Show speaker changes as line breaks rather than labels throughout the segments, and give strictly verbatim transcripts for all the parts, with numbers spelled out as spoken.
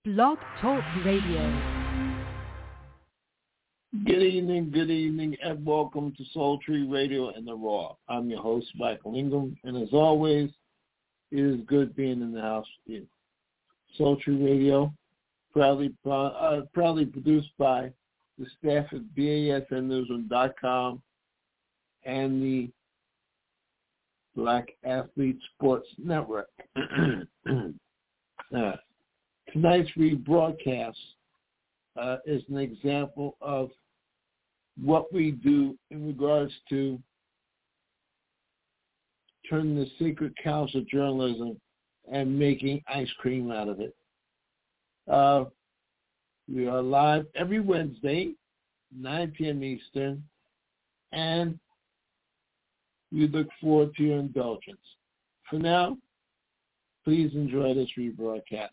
Blog Talk Radio.
Good evening, good evening, and welcome to Soul Tree Radio and the Raw. I'm your host, Michael Ingham, and as always, it is good being in the house with you. Soul Tree Radio, proudly uh, proudly produced by the staff at B A S N newsroom dot com and the Black Athlete Sports Network. uh, tonight's rebroadcast uh, is an example of what we do in regards to turning the sacred cows of journalism and making ice cream out of it. Uh, we are live every Wednesday, nine p.m. Eastern, and we look forward to your indulgence. For now, please enjoy this rebroadcast.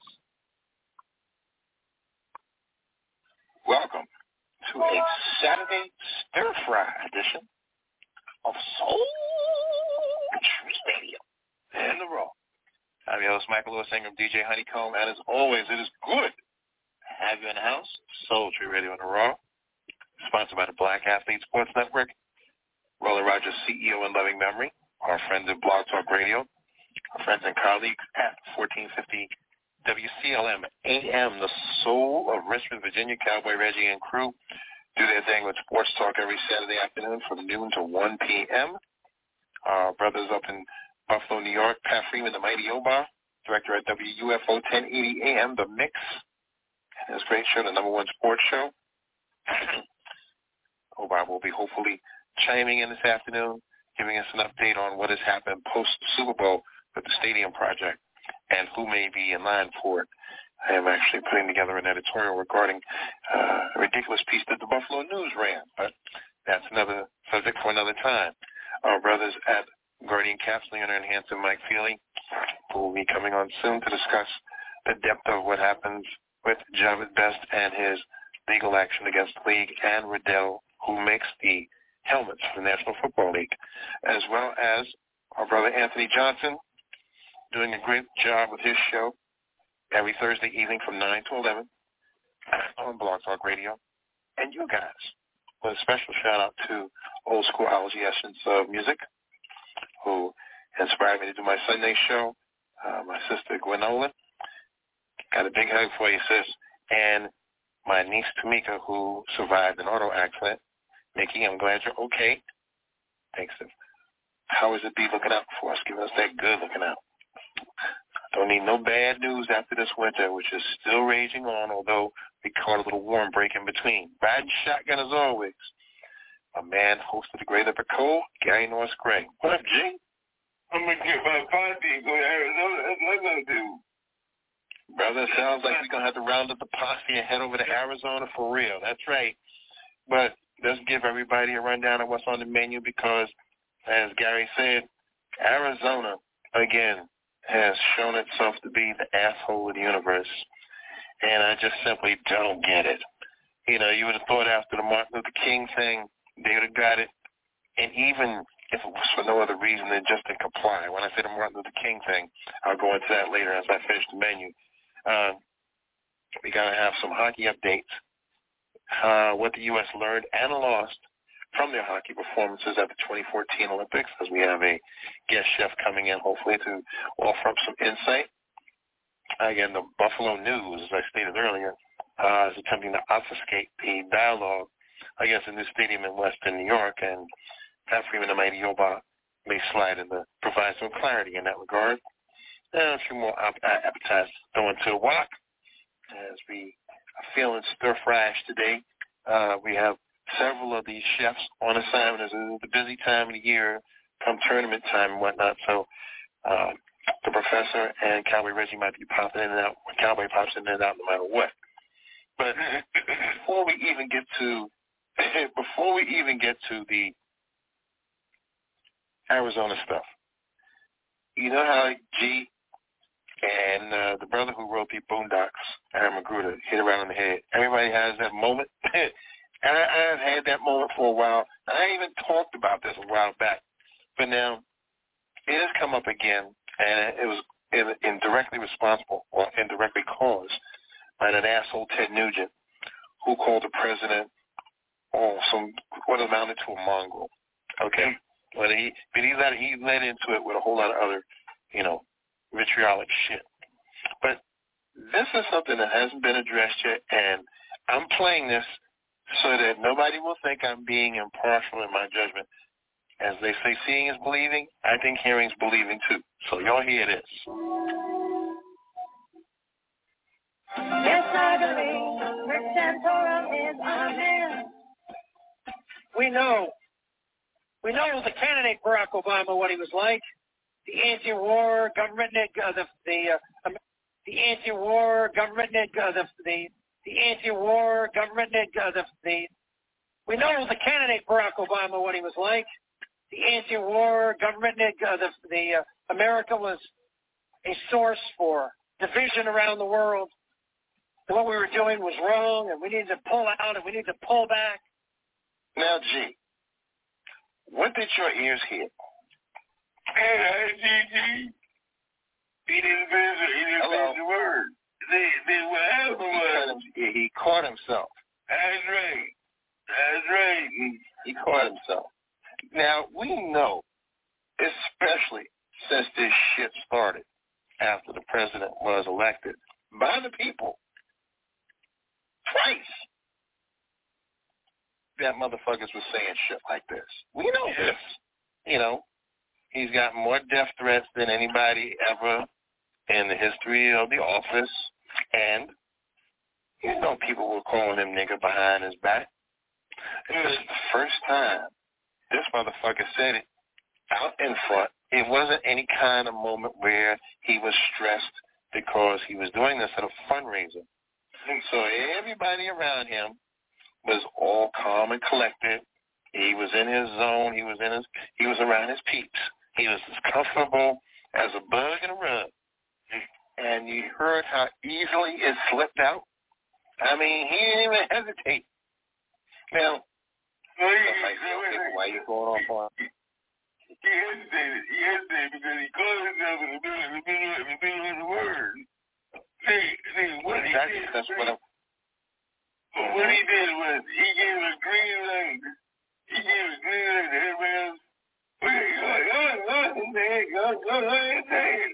Welcome to a Saturday stir-fry edition of Soul Tree Radio and the Raw. I'm your host, Michael Lewis Ingram, D J Honeycomb, and as always, it is good to have you in the house. Soul Tree Radio and the Raw, sponsored by the Black Athlete Sports Network, Roland Rogers, C E O in loving memory, our friends at Blog Talk Radio, our friends and colleagues at fourteen fifty W C L M A M, the soul of Richmond, Virginia. Cowboy Reggie and crew do their thing with sports talk every Saturday afternoon from noon to one p.m. Our brothers up in Buffalo, New York, Pat Freeman, the Mighty Oba, director at W U F O ten eighty A M, The Mix, and his great show, the number one sports show. Oba will be hopefully chiming in this afternoon, giving us an update on what has happened post-Super Bowl with the stadium project and who may be in line for it. I am actually putting together an editorial regarding uh, a ridiculous piece that the Buffalo News ran, but that's another subject for another time. Our brothers at Guardian Caps, Leonard and Hanson, Mike Feely, will be coming on soon to discuss the depth of what happens with Javed Best and his legal action against the league, and Riddell, who makes the helmets for the National Football League, as well as our brother Anthony Johnson, doing a great job with his show every Thursday evening from nine to eleven on Blog Talk Radio. And you guys, with a special shout-out to Old School Ology Essence of Music, who inspired me to do my Sunday show, uh, my sister Gwen Nolan. Got a big hug for you, sis. And my niece Tamika, who survived an auto accident. Nikki, I'm glad you're okay. Thanks. How is it be looking out for us, giving us that good looking out? Don't need no bad news after this winter, which is still raging on, although we caught a little warm break in between. Riding shotgun as always. A man hosted the Great Epic Cold, Gary Norris Gray. What up, G? I'm going to get my posse go to Arizona. That's what I'm going to do. Brother, sounds like we're going to have to round up the posse and head over to Arizona for real. That's right. But let's give everybody a rundown of what's on the menu because, as Gary said, Arizona, again, has shown itself to be the asshole of the universe. And I just simply don't get it. You know, you would have thought after the Martin Luther King thing, they would have got it. And even if it was for no other reason than just to comply. When I say the Martin Luther King thing, I'll go into that later as I finish the menu. Uh, we got to have some hockey updates. Uh, what the U S learned and lost from their hockey performances at the twenty fourteen Olympics, as we have a guest chef coming in, hopefully, to offer up some insight. Again, the Buffalo News, as I stated earlier, uh, is attempting to obfuscate the dialogue against a new stadium in Western New York, and Pat Freeman, the Mighty Oba, may slide in to provide some clarity in that regard. And a few more op- appetizers going to the wok as we are feeling stir-fried today. Uh, we have several of these chefs on assignment as it's the busy time of the year, come tournament time and whatnot. So uh, the professor and Cowboy Reggie might be popping in and out when Cowboy pops in and out no matter what. But before we even get to before we even get to the Arizona stuff, you know how G and uh, the brother who wrote the Boondocks, Aaron Magruder, hit around on the head. Everybody has that moment. And I, I've had that moment for a while. I even talked about this a while back. But now it has come up again, and it was indirectly responsible or indirectly caused by that asshole Ted Nugent, who called the president, oh, some what amounted to a mongrel. Okay, but he but he let he led into it with a whole lot of other, you know, vitriolic shit. But this is something that hasn't been addressed yet, and I'm playing this so that nobody will think I'm being impartial in my judgment. As they say, seeing is believing. I think hearing is believing too. So y'all hear this.
Yes, I believe Rick Santorum is our man. We know. We know the candidate Barack Obama, what he was like. The anti-war government, uh, the the, uh, the anti-war government, uh, the the the anti-war government, uh, the the. We know the candidate Barack Obama, what he was like. The anti-war government, uh, the the uh, America was a source for division around the world. And what we were doing was wrong, and we needed to pull out, and we need to pull back.
Now, G, what did your ears hear?
Hey, G, G. He didn't finish, he didn't finish the word. They, they, what happened was...
He, he caught himself.
That's right. That's right.
He, he caught himself. Now, we know, especially since this shit started after the president was elected by the people, twice, that motherfuckers was saying shit like this. We know
yeah.
this. You know, he's got more death threats than anybody ever in the history of the office. And, you know, people were calling him nigger behind his back. This is the first time this motherfucker said it out in front. It wasn't any kind of moment where he was stressed because he was doing this at a fundraiser. And so everybody around him was all calm and collected. He was in his zone. He was in his. He was around his peeps. He was as comfortable as a bug in a rug. And you heard how easily it slipped out. I mean, he didn't even hesitate. Now,
Wait,
like,
wait, wait, wait.
why are you going off on?
He hesitated. He hesitated because he called himself in the middle, in the middle, in the middle of the word. See, see, what he
That's,
did.
that's what I'm.
What he did was he gave a green light. He gave a green light to everybody else. Wait, go, go, go, go, go, go ahead.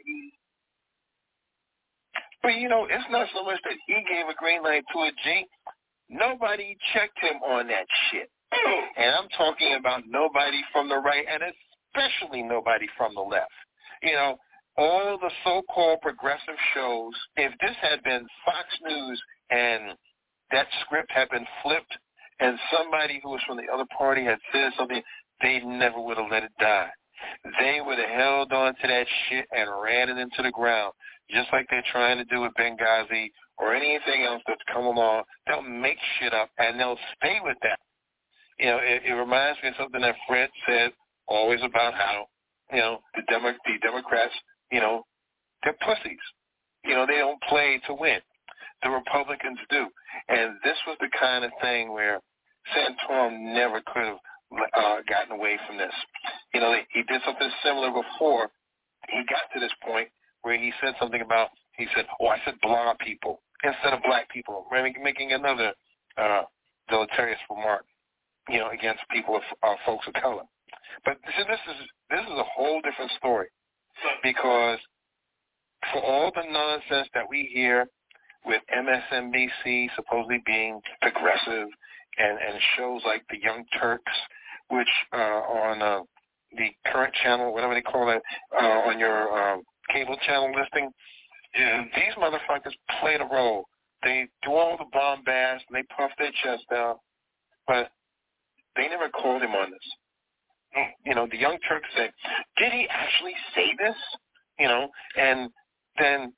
But you know, it's not so much that he gave a green light to a G. Nobody checked him on that shit. And I'm talking about nobody from the right, and especially nobody from the left. You know, all the so-called progressive shows, if this had been Fox News and that script had been flipped and somebody who was from the other party had said something, they never would have let it die. They would have held on to that shit and ran it into the ground, just like they're trying to do with Benghazi or anything else that's come along. They'll make shit up, and they'll stay with that. You know, it, it reminds me of something that Fred said always about how, you know, the, Demo- the Democrats, you know, they're pussies. You know, they don't play to win. The Republicans do. And this was the kind of thing where Santorum never could have uh, gotten away from this. You know, he did something similar before. He got to this point where he said something about, he said, oh, I said blonde people instead of black people, making another uh, deleterious remark, you know, against people of uh, folks of color. But see, this is this is a whole different story, because for all the nonsense that we hear with M S N B C supposedly being progressive and, and shows like the Young Turks, which uh, on uh, the current channel, whatever they call it, uh, on your um, cable channel listing, yeah, these motherfuckers play the role. They do all the bombast and they puff their chest out, but they never called him on this. You know, the Young Turks said, did he actually say this? You know, and then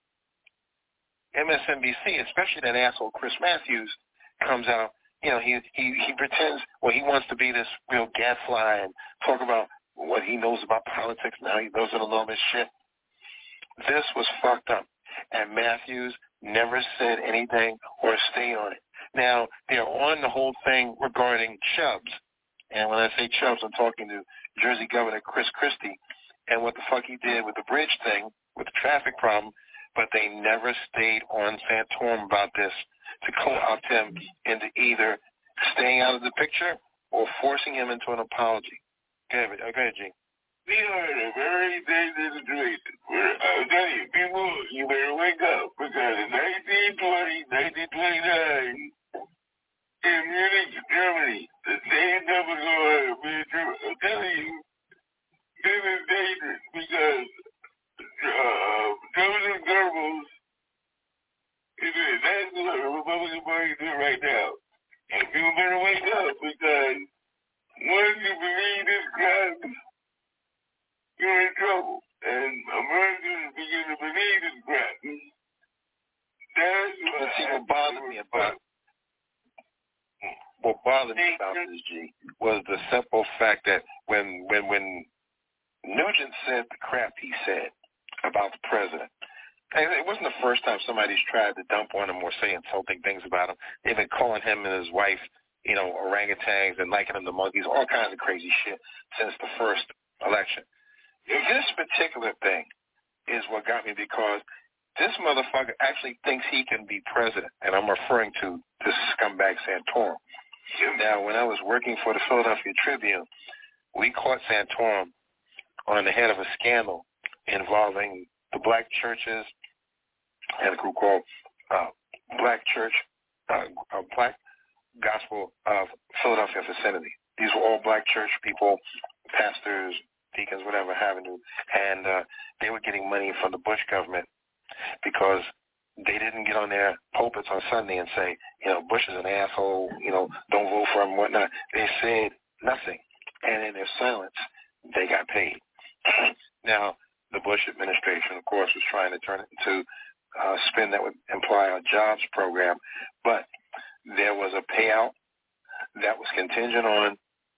M S N B C, especially that asshole Chris Matthews, comes out. You know, he he he pretends, well, he wants to be this real gadfly and talk about what he knows about politics. Now he knows enormous shit. This was fucked up, and Matthews never said anything or stayed on it. Now, they're on the whole thing regarding Chubbs. And when I say Chubbs, I'm talking to Jersey Governor Chris Christie and what the fuck he did with the bridge thing, with the traffic problem. but they never stayed on Santorum about this to co-opt him into either staying out of the picture or forcing him into an apology. Go ahead, go ahead, G.
We are in a very dangerous situation. I'll tell you, people, you better wake up, because in nineteen twenty, nineteen twenty-nine, in Munich, Germany, the same number of I'm telling you, this is dangerous, because uh, Joseph Goebbels is a national Republican Party right now. And people better wake up, because once you believe this crap, you're in trouble. And Americans begin to believe this crap. That's what,
see, what bothered me about what bothered me about this, G, was the simple fact that when when when Nugent said the crap he said about the president, and it wasn't the first time somebody's tried to dump on him or say insulting things about him. They've been calling him and his wife, you know, orangutans and likening them to monkeys, all kinds of crazy shit since the first election. This particular thing is what got me, because this motherfucker actually thinks he can be president, and I'm referring to this scumbag Santorum. Now, when I was working for the Philadelphia Tribune, we caught Santorum on the head of a scandal involving the black churches and a group called uh, Black Church, uh, uh, Black Gospel of Philadelphia Vicinity. These were all black church people, pastors, deacons, whatever have you, and uh, they were getting money from the Bush government because they didn't get on their pulpits on Sunday and say, you know, Bush is an asshole, you know, don't vote for him, whatnot. They said nothing, and in their silence, they got paid. Now, the Bush administration, of course, was trying to turn it into a spin that would imply a jobs program, but there was a payout that was contingent on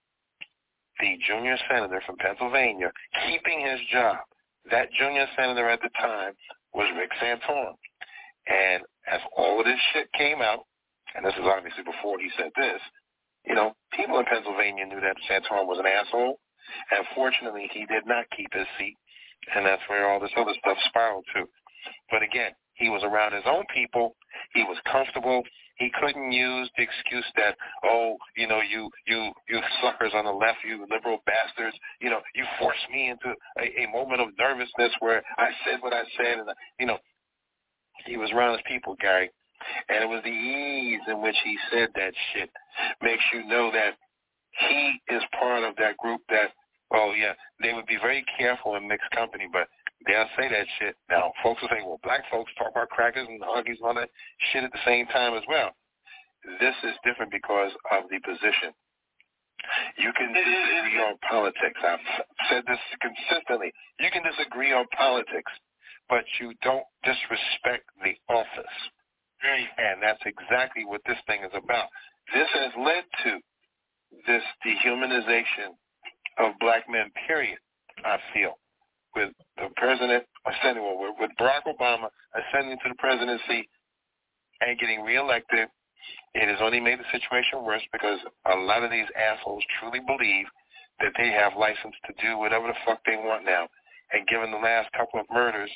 the junior senator from Pennsylvania keeping his job. That junior senator at the time was Rick Santorum. And as all of this shit came out, and this is obviously before he said this, you know, people in Pennsylvania knew that Santorum was an asshole, and fortunately he did not keep his seat, and that's where all this other stuff spiraled to. But again, he was around his own people. He was comfortable. He couldn't use the excuse that, oh, you know, you you you suckers on the left, you liberal bastards, you know, you forced me into a, a moment of nervousness where I said what I said, and, you know, he was around his people, Gary. And it was the ease in which he said that shit makes you know that he is part of that group that, oh, yeah, they would be very careful in mixed company, but they'll say that shit. Now, folks will say, well, black folks talk about crackers and huggies and all that shit at the same time as well. This is different because of the position. You can disagree on politics. I've said this consistently. You can disagree on politics, but you don't disrespect the office. And that's exactly what this thing is about. This has led to this dehumanization of black men, period, I feel. With the president ascending, well, with Barack Obama ascending to the presidency and getting reelected, it has only made the situation worse because a lot of these assholes truly believe that they have license to do whatever the fuck they want now. And given the last couple of murders,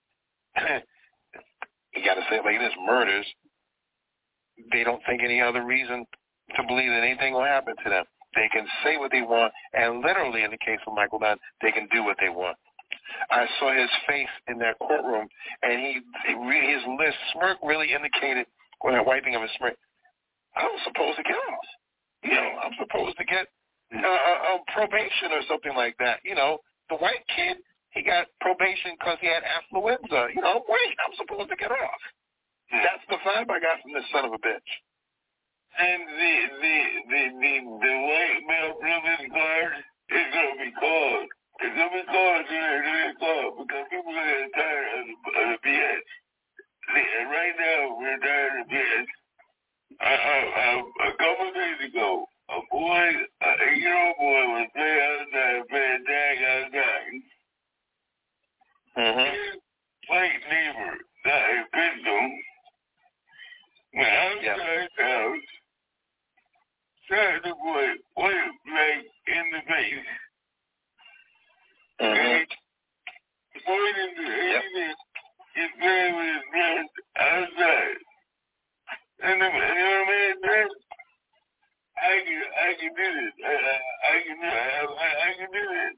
you got to say it like this, murders, they don't think any other reason to believe that anything will happen to them. They can say what they want, and literally in the case of Michael Dunn, they can do what they want. I saw his face in that courtroom, and he, he really, his list smirk really indicated, when I'm wiping of his smirk, I'm supposed to get off. You know, I'm supposed to get uh, uh, probation or something like that. You know, the white kid, he got probation because he had affluenza. You know, wait, I'm supposed to get off. That's the vibe I got from this son of a bitch.
And the the the the, the white male privilege card is gonna be called. It's gonna be called. It's gonna be called because people are getting tired of the, of the B S. And right now we're tired of B S. I, I, I, a couple of days ago, a boy, an eight-year-old boy, was playing outside, playing tag outside.
Mm-hmm.
His white neighbor got a pistol. Went outside the house, shot the boy point blank in the face.
Mm-hmm.
And pointed the
yep.
aiming he's playing with his friends outside. And the, and the man said, I can, I can do this. I, I, I can do it. I, I can do this.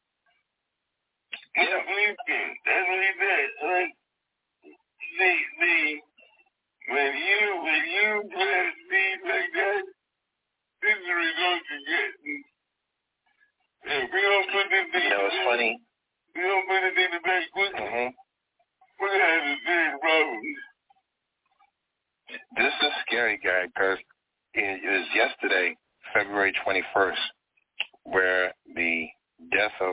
Yeah, believe me. That's what he said. Like, the, the, when you, when you plant seeds like that, this is the result you get. If we don't put this thing,
you know, it's funny.
We don't put this thing back quickly.
Mm-hmm.
We're going to have a serious problem.
This is scary, guy, because it was yesterday, February twenty-first, where the death of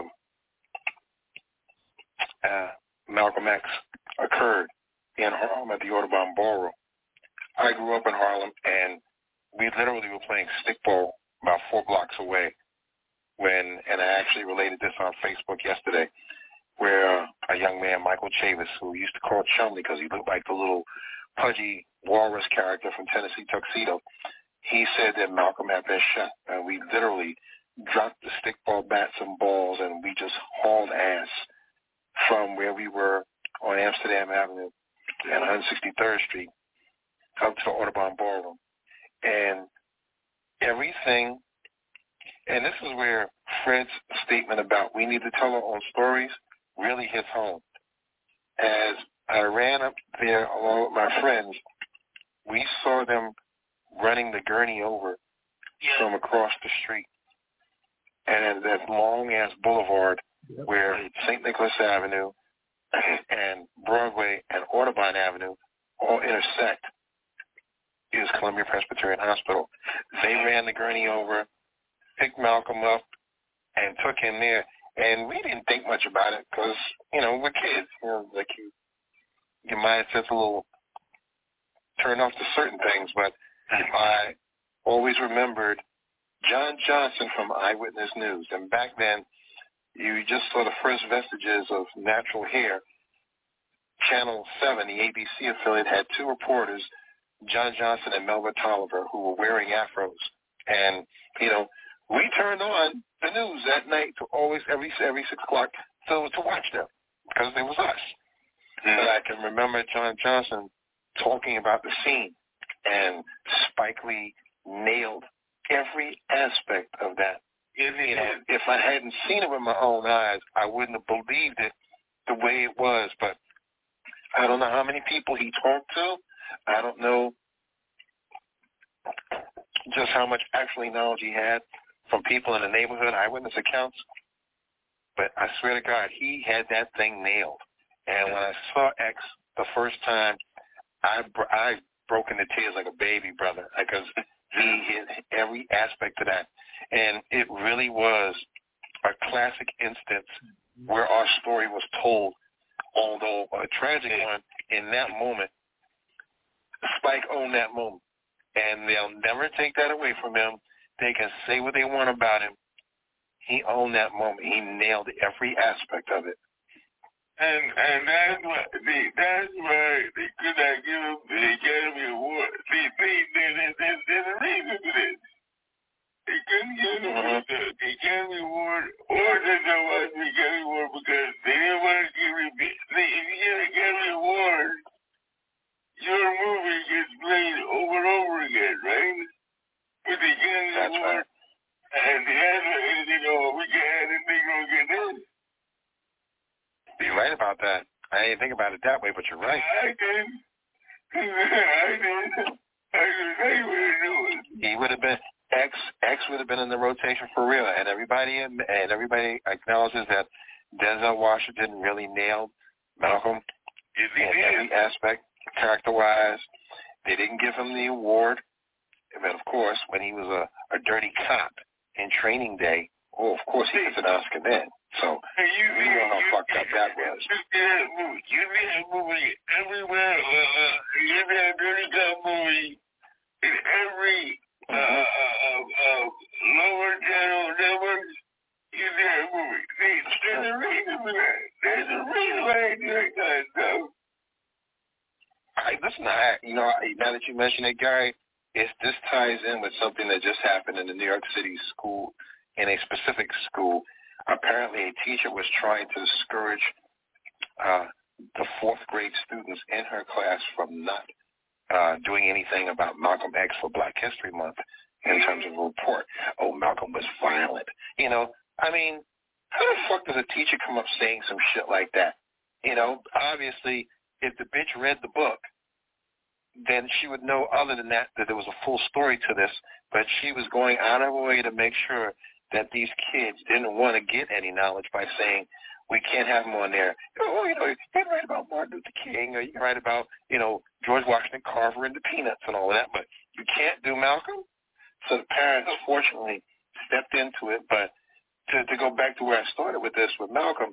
uh, Malcolm X occurred in Harlem at the Audubon Ballroom. I grew up in Harlem, and we literally were playing stickball about four blocks away when, and I actually related this on Facebook yesterday, where uh, a young man, Michael Chavis, who used to call Chumley because he looked like the little pudgy walrus character from Tennessee Tuxedo, he said that Malcolm had been shot. And we literally dropped the stickball bats and balls, and we just hauled ass from where we were on Amsterdam Avenue and one hundred sixty-third Street up to the Audubon Ballroom. And everything, and this is where Fred's statement about we need to tell our own stories really hits home. As I ran up there along with my friends, we saw them running the gurney over from across the street. And that long-ass boulevard yep. where Saint Nicholas Avenue and Broadway and Audubon Avenue all intersect is Columbia Presbyterian Hospital. They ran the gurney over, picked Malcolm up, and took him there. And we didn't think much about it because, you know, we're kids. You know, like you, your mindset's a little turned off to certain things. But I always remembered John Johnson from Eyewitness News. And back then, you just saw the first vestiges of natural hair. Channel seven, the A B C affiliate, had two reporters, John Johnson and Melba Tolliver, who were wearing afros. And, you know, we turned on the news that night to always, every every six o'clock, to, to watch them, because it was us. Mm-hmm. But I can remember John Johnson talking about the scene, and Spike Lee nailed every aspect of that. You know, if I hadn't seen it with my own eyes, I wouldn't have believed it the way it was. But I don't know how many people he talked to. I don't know just how much actually knowledge he had from people in the neighborhood, eyewitness accounts. But I swear to God, he had that thing nailed. And when I saw X the first time, I, I broke into tears like a baby, brother, because he hit every aspect of that. And it really was a classic instance where our story was told, although a tragic one in that moment. Spike owned that moment, and they'll never take that away from him. They can say what they want about him. He owned that moment. He nailed every aspect of it.
And and that's why see, that's why they could not give him the Academy Award. See, see there's, there's, there's a reason for this. They couldn't give him uh-huh. the, the Academy Award, or they don't want the Academy Award because they didn't want to give him. See, if you get an Academy Award, your movie gets played over and over again, right? With the Academy
That's
Award,
right.
and the answer is, you know, we can't have this thing gonna get this.
You're right about that. I didn't think about it that way, but you're right.
I did. I did. I just say what it was.
He would have been X. X would have been in the rotation for real, and everybody and everybody acknowledges that Denzel Washington really nailed Malcolm in every aspect, character-wise. They didn't give him the award, but of course, when he was a, a dirty cop in Training Day, oh, of course he gets an Oscar then. So
hey, you,
we know how fucked up that was.
You see that movie. You see that movie everywhere. Uh, you see that dirty cop movie in every uh, uh, uh, lower channel network. You see that movie. See, there's a reason for that. There's a reason why they do that kind of stuff.
I, listen, I, you know, now that you mention it, Gary, it's, this ties in with something that just happened in the New York City school, in a specific school. Apparently, a teacher was trying to discourage uh, the fourth grade students in her class from not uh, doing anything about Malcolm X for Black History Month in terms of a report. Oh, Malcolm was violent. You know, I mean, how the fuck does a teacher come up saying some shit like that? You know, obviously, if the bitch read the book, then she would know other than that that there was a full story to this, but she was going out of her way to make sure that these kids didn't want to get any knowledge by saying, we can't have them on there. Oh, you know, you can write about Martin Luther King, or you can write about, you know, George Washington Carver and the Peanuts and all of that, but you can't do Malcolm? So the parents, fortunately, stepped into it, but to, to go back to where I started with this, with Malcolm,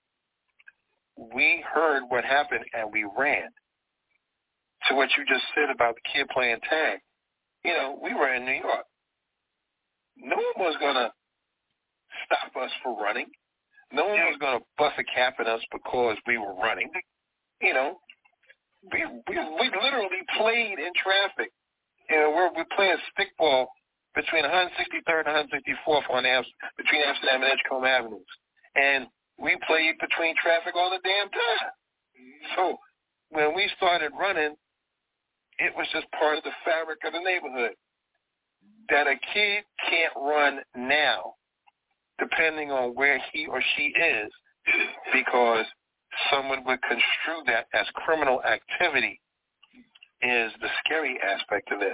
we heard what happened and we ran. To what you just said about the kid playing tag, you know, we were in New York. No one was going to stop us for running. No one was going to bust a cap at us because we were running. You know, we we, we literally played in traffic. You know, we're, we're playing stickball between one sixty-third and one sixty-fourth on Am- between Amsterdam and Edgecombe Avenues. And we played between traffic all the damn time. So when we started running, it was just part of the fabric of the neighborhood. That a kid can't run now, depending on where he or she is, because someone would construe that as criminal activity, is the scary aspect of this.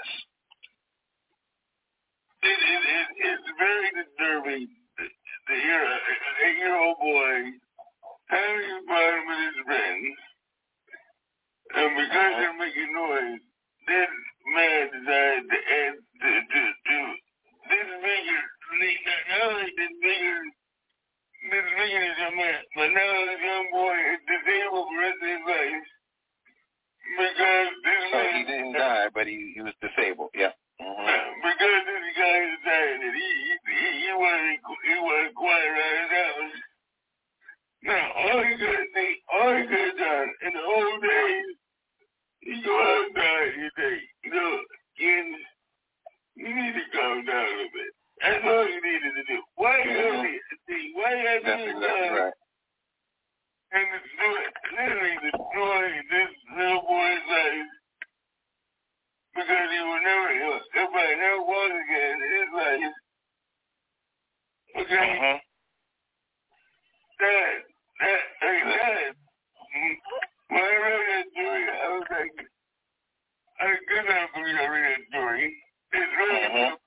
It, it, it, it's very disturbing to hear a eight-year-old boy having fun with his friends, and because they're making noise, this man decided to add to, to, to disfigure, not only disfigure, disfigure this young man, but now this young boy is disabled for the rest of his life because this
so
man...
he didn't die, but he, he was disabled, yeah. Mm-hmm.
Because this guy decided that he, he, he wasn't, he wasn't quiet around his house. Now, all he could have done, all he could have done in the old days, you go outside and you say, you know, kids, you need to calm down a little bit. That's all you needed to do. Why you have to see? Why you have to
That's exactly right.
And destroy, literally destroy this little boy's life because he will never, he'll probably never walk again in his life. Okay?
Uh-huh.
That, that, like that. When I read that story, I was like, I could not believe I read that story. It's really
uh-huh.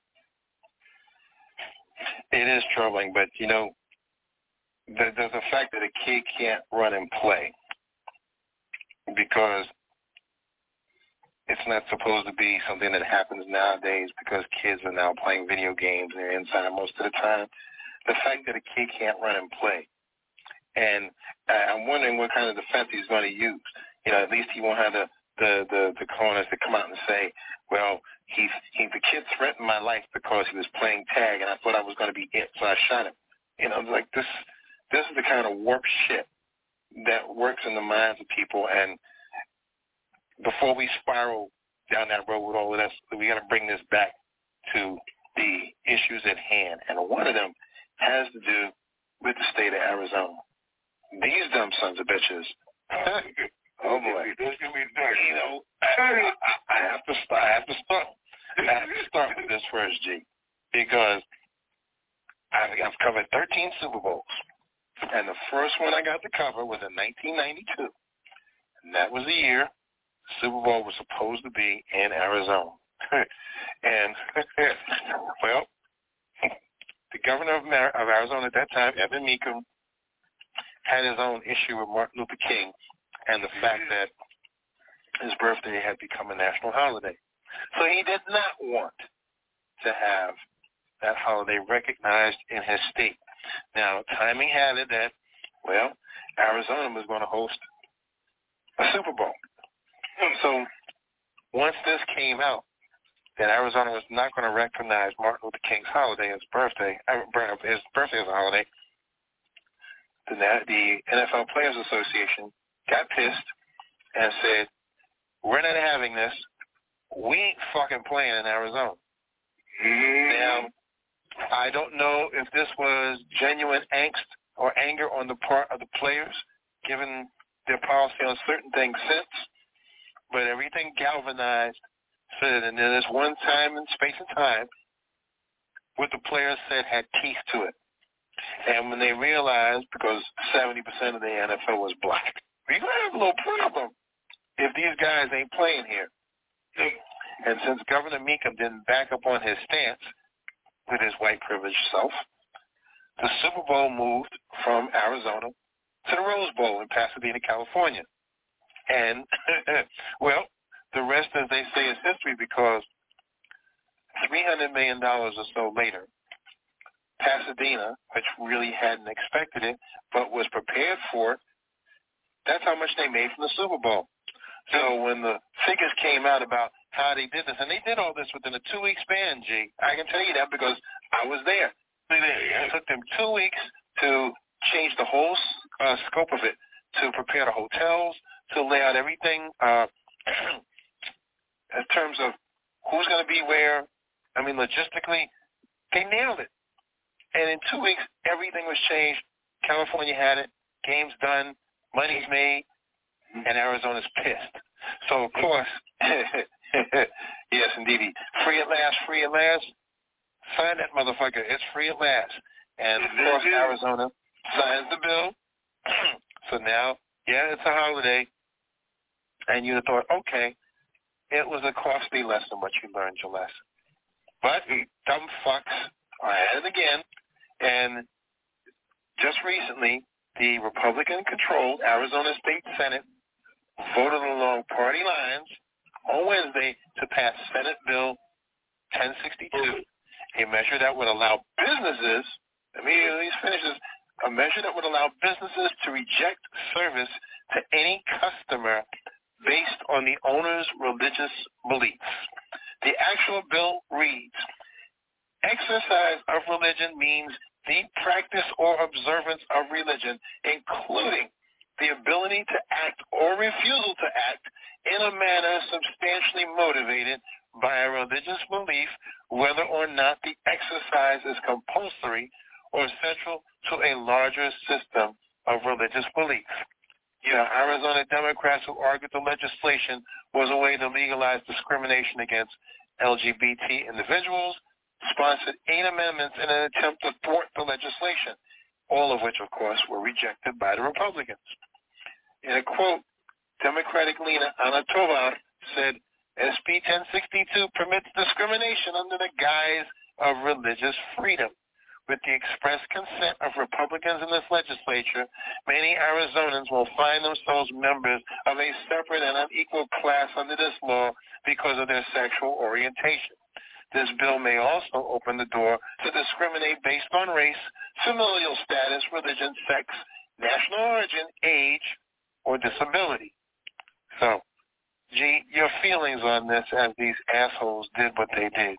It is troubling, but, you know, the, the, the fact that a kid can't run and play because it's not supposed to be something that happens nowadays because kids are now playing video games and they're inside most of the time. The fact that a kid can't run and play. And uh, I'm wondering what kind of defense he's going to use. You know, at least he won't have the, the, the, the corners to come out and say, well, he, he, the kid threatened my life because he was playing tag and I thought I was going to be it, so I shot him. You know, like this, this is the kind of warped shit that works in the minds of people. And before we spiral down that road with all of this, we got to bring this back to the issues at hand. And one of them has to do with the state of Arizona. These dumb sons of bitches. Oh boy. You know, I, I have to start. I have to start. I have to start with this first, G, because I've, I've covered thirteen Super Bowls, and the first one I got to cover was in nineteen ninety-two, and that was the year Super Bowl was supposed to be in Arizona. And well, the governor of, Mar- of Arizona at that time, Evan Mecham, had his own issue with Martin Luther King and the fact that his birthday had become a national holiday. So he did not want to have that holiday recognized in his state. Now, timing had it that, well, Arizona was going to host a Super Bowl. So once this came out, that Arizona was not going to recognize Martin Luther King's holiday as birthday, his birthday as a holiday, the, the N F L Players Association got pissed and said, we're not having this. We ain't fucking playing in Arizona. Now, I don't know if this was genuine angst or anger on the part of the players, given their policy on certain things since, but everything galvanized so that in this one time and space and time, what the players said had teeth to it. And when they realized, because seventy percent of the N F L was black, we're going to have a little problem if these guys ain't playing here. And since Governor Mecum didn't back up on his stance with his white privileged self, the Super Bowl moved from Arizona to the Rose Bowl in Pasadena, California. And, well, the rest, as they say, is history, because three hundred million dollars or so later, Pasadena, which really hadn't expected it but was prepared for it, that's how much they made from the Super Bowl. So when the figures came out about how they did this, and they did all this within a two-week span, G, I can tell you that because I was there. It took them two weeks to change the whole uh, scope of it, to prepare the hotels, to lay out everything uh, in terms of who's going to be where. I mean, logistically, they nailed it. And in two weeks, everything was changed. California had it, game's done, money's made, and Arizona's pissed. So, of course, yes, indeed, free at last, free at last. Sign that motherfucker. It's free at last. And, of course, Arizona signs the bill. So now, yeah, it's a holiday. And you'd have thought, okay, it was a costly lesson, but you learned your lesson. But dumb fucks are at it again. And just recently, the Republican-controlled Arizona State Senate voted along party lines on Wednesday to pass Senate Bill ten sixty-two, a measure that would allow businesses, let me at least finish this, a measure that would allow businesses to reject service to any customer based on the owner's religious beliefs. The actual bill reads, exercise of religion means the practice or observance of religion, including the ability to act or refusal to act in a manner substantially motivated by a religious belief, whether or not the exercise is compulsory or central to a larger system of religious belief. Yeah, Arizona Democrats who argued the legislation was a way to legalize discrimination against L G B T individuals sponsored eight amendments in an attempt to thwart the legislation, all of which, of course, were rejected by the Republicans. In a quote, Democratic leader Ana Tovar said, S B ten sixty-two permits discrimination under the guise of religious freedom. With the express consent of Republicans in this legislature, many Arizonans will find themselves members of a separate and unequal class under this law because of their sexual orientation. This bill may also open the door to discriminate based on race, familial status, religion, sex, national origin, age, or disability. So, G, your feelings on this as these assholes did what they did?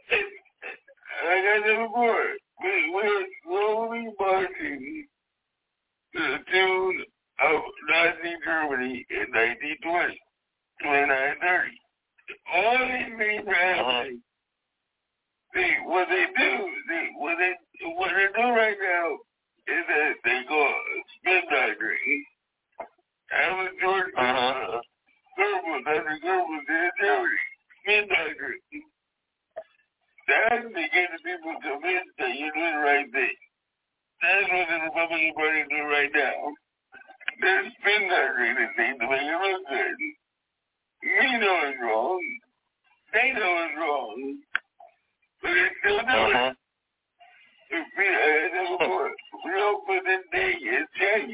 Like I said before, we were slowly marching to the tune of Nazi Germany in nineteen twenty, twenty-nine thirty. All these things are happening. See, what they do, see, what they what they do right now is that they go spin doctoring. I was George uh-huh. Goebbels, Doctor Goebbels did in Germany, spin doctoring. That's to get the people convinced that you're doing the right thing. That's what the Republican Party is doing right now. They're spin doctoring the thing to make it look good. We know it's wrong. They know it's wrong. But they still do
uh-huh.
it. If we, uh, before, we don't put this thing in change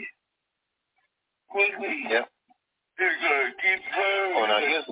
quickly.
Yep.
It's going to keep flying.
Oh, now here's,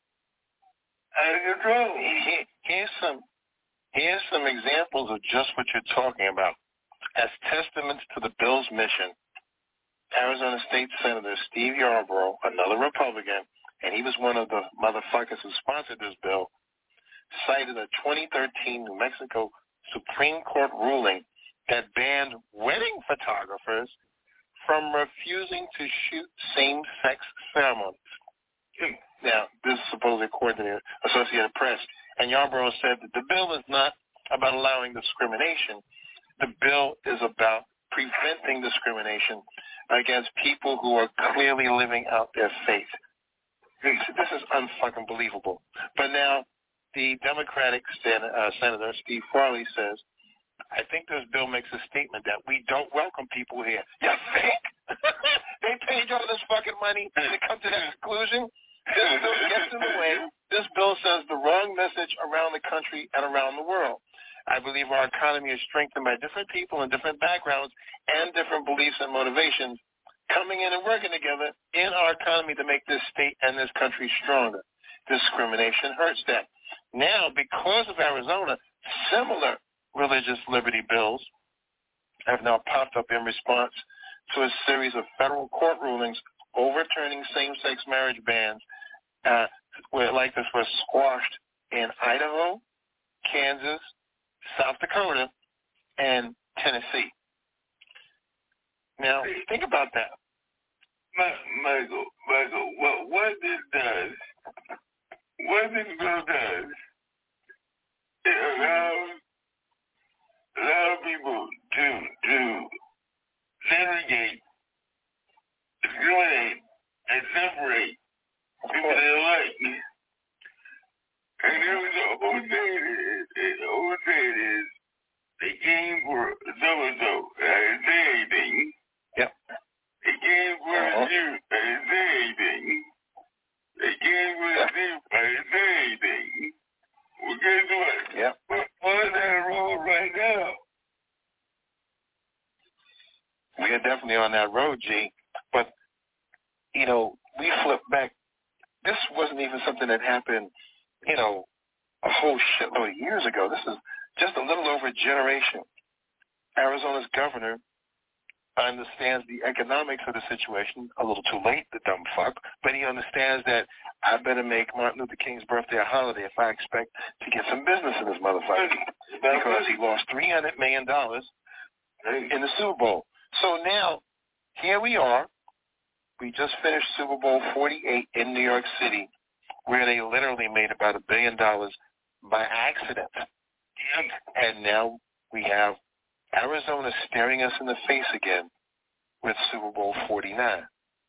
out of control.
Here's some, here's some examples of just what you're talking about. As testaments to the bill's mission, Arizona State Senator Steve Yarborough, another Republican, and he was one of the motherfuckers who sponsored this bill, cited a twenty thirteen New Mexico Supreme Court ruling that banned wedding photographers from refusing to shoot same-sex ceremonies. Now, this is supposedly according to the Associated Press, and Yarborough said that the bill is not about allowing discrimination. The bill is about preventing discrimination against people who are clearly living out their faith. This is unfucking believable. But now the Democratic sen- uh, Senator Steve Farley says, I think this bill makes a statement that we don't welcome people here. You think? They paid all this fucking money to come to that conclusion? This bill gets in the way. This bill sends the wrong message around the country and around the world. I believe our economy is strengthened by different people in different backgrounds and different beliefs and motivations coming in and working together in our economy to make this state and this country stronger. Discrimination hurts that. Now, because of Arizona, similar religious liberty bills have now popped up in response to a series of federal court rulings overturning same-sex marriage bans, uh, where like this was squashed in Idaho, Kansas, South Dakota, and Tennessee. Now, think about that.
Michael, Michael, what, what this does, what this bill does, it allows a lot of people to, to segregate, discriminate, and separate people they like. And there was a whole thing is, the whole thing is, they came for so-and-so, I didn't say anything.
Yep.
They came for uh-huh. you, I didn't say anything. They came for the thief, I didn't say anything. Well, guess what?
Yep.
We're on that road right now.
We are definitely on that road, G. But, you know, we flip back. This wasn't even something that happened, you know, a whole shitload of years ago. This is just a little over a generation. Arizona's governor understands the economics of the situation a little too late, the dumb fuck, but he understands that I better make Martin Luther King's birthday a holiday if I expect to get some business in this motherfucker, because he lost three hundred million dollars in the Super Bowl. So now, here we are. We just finished Super Bowl forty-eight in New York City, where they literally made about a billion dollars by accident. And now we have Arizona staring us in the face again with Super Bowl forty-nine.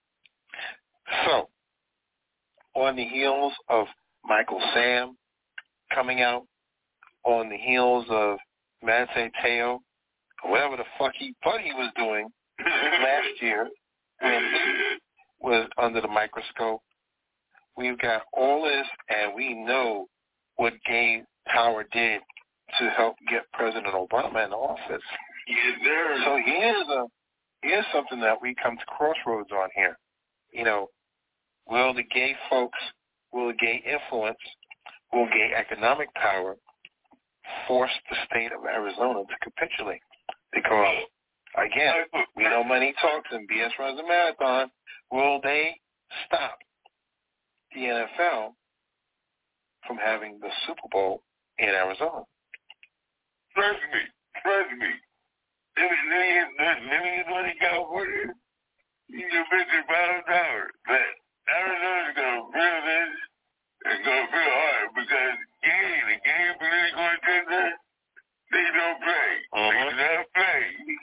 So, on the heels of Michael Sam coming out, on the heels of Manti Te'o, or whatever the fuck he thought he was doing last year when he was under the microscope, we've got all this, and we know what gay power did to help get President Obama in office.
Yes, sir.
So here's a here's something that we come to crossroads on here. You know, will the gay folks, will the gay influence, will gay economic power force the state of Arizona to capitulate? Because, again, we know money talks and B S runs a marathon. Will they stop the N F L from having the Super Bowl in Arizona?
Trust me, trust me. Let me, let me, let me get money California. You can bet your bottom dollar that Arizona's going to feel this and going to feel hard because gay, the gay political agenda, they don't play.
Uh-huh.
They do not play.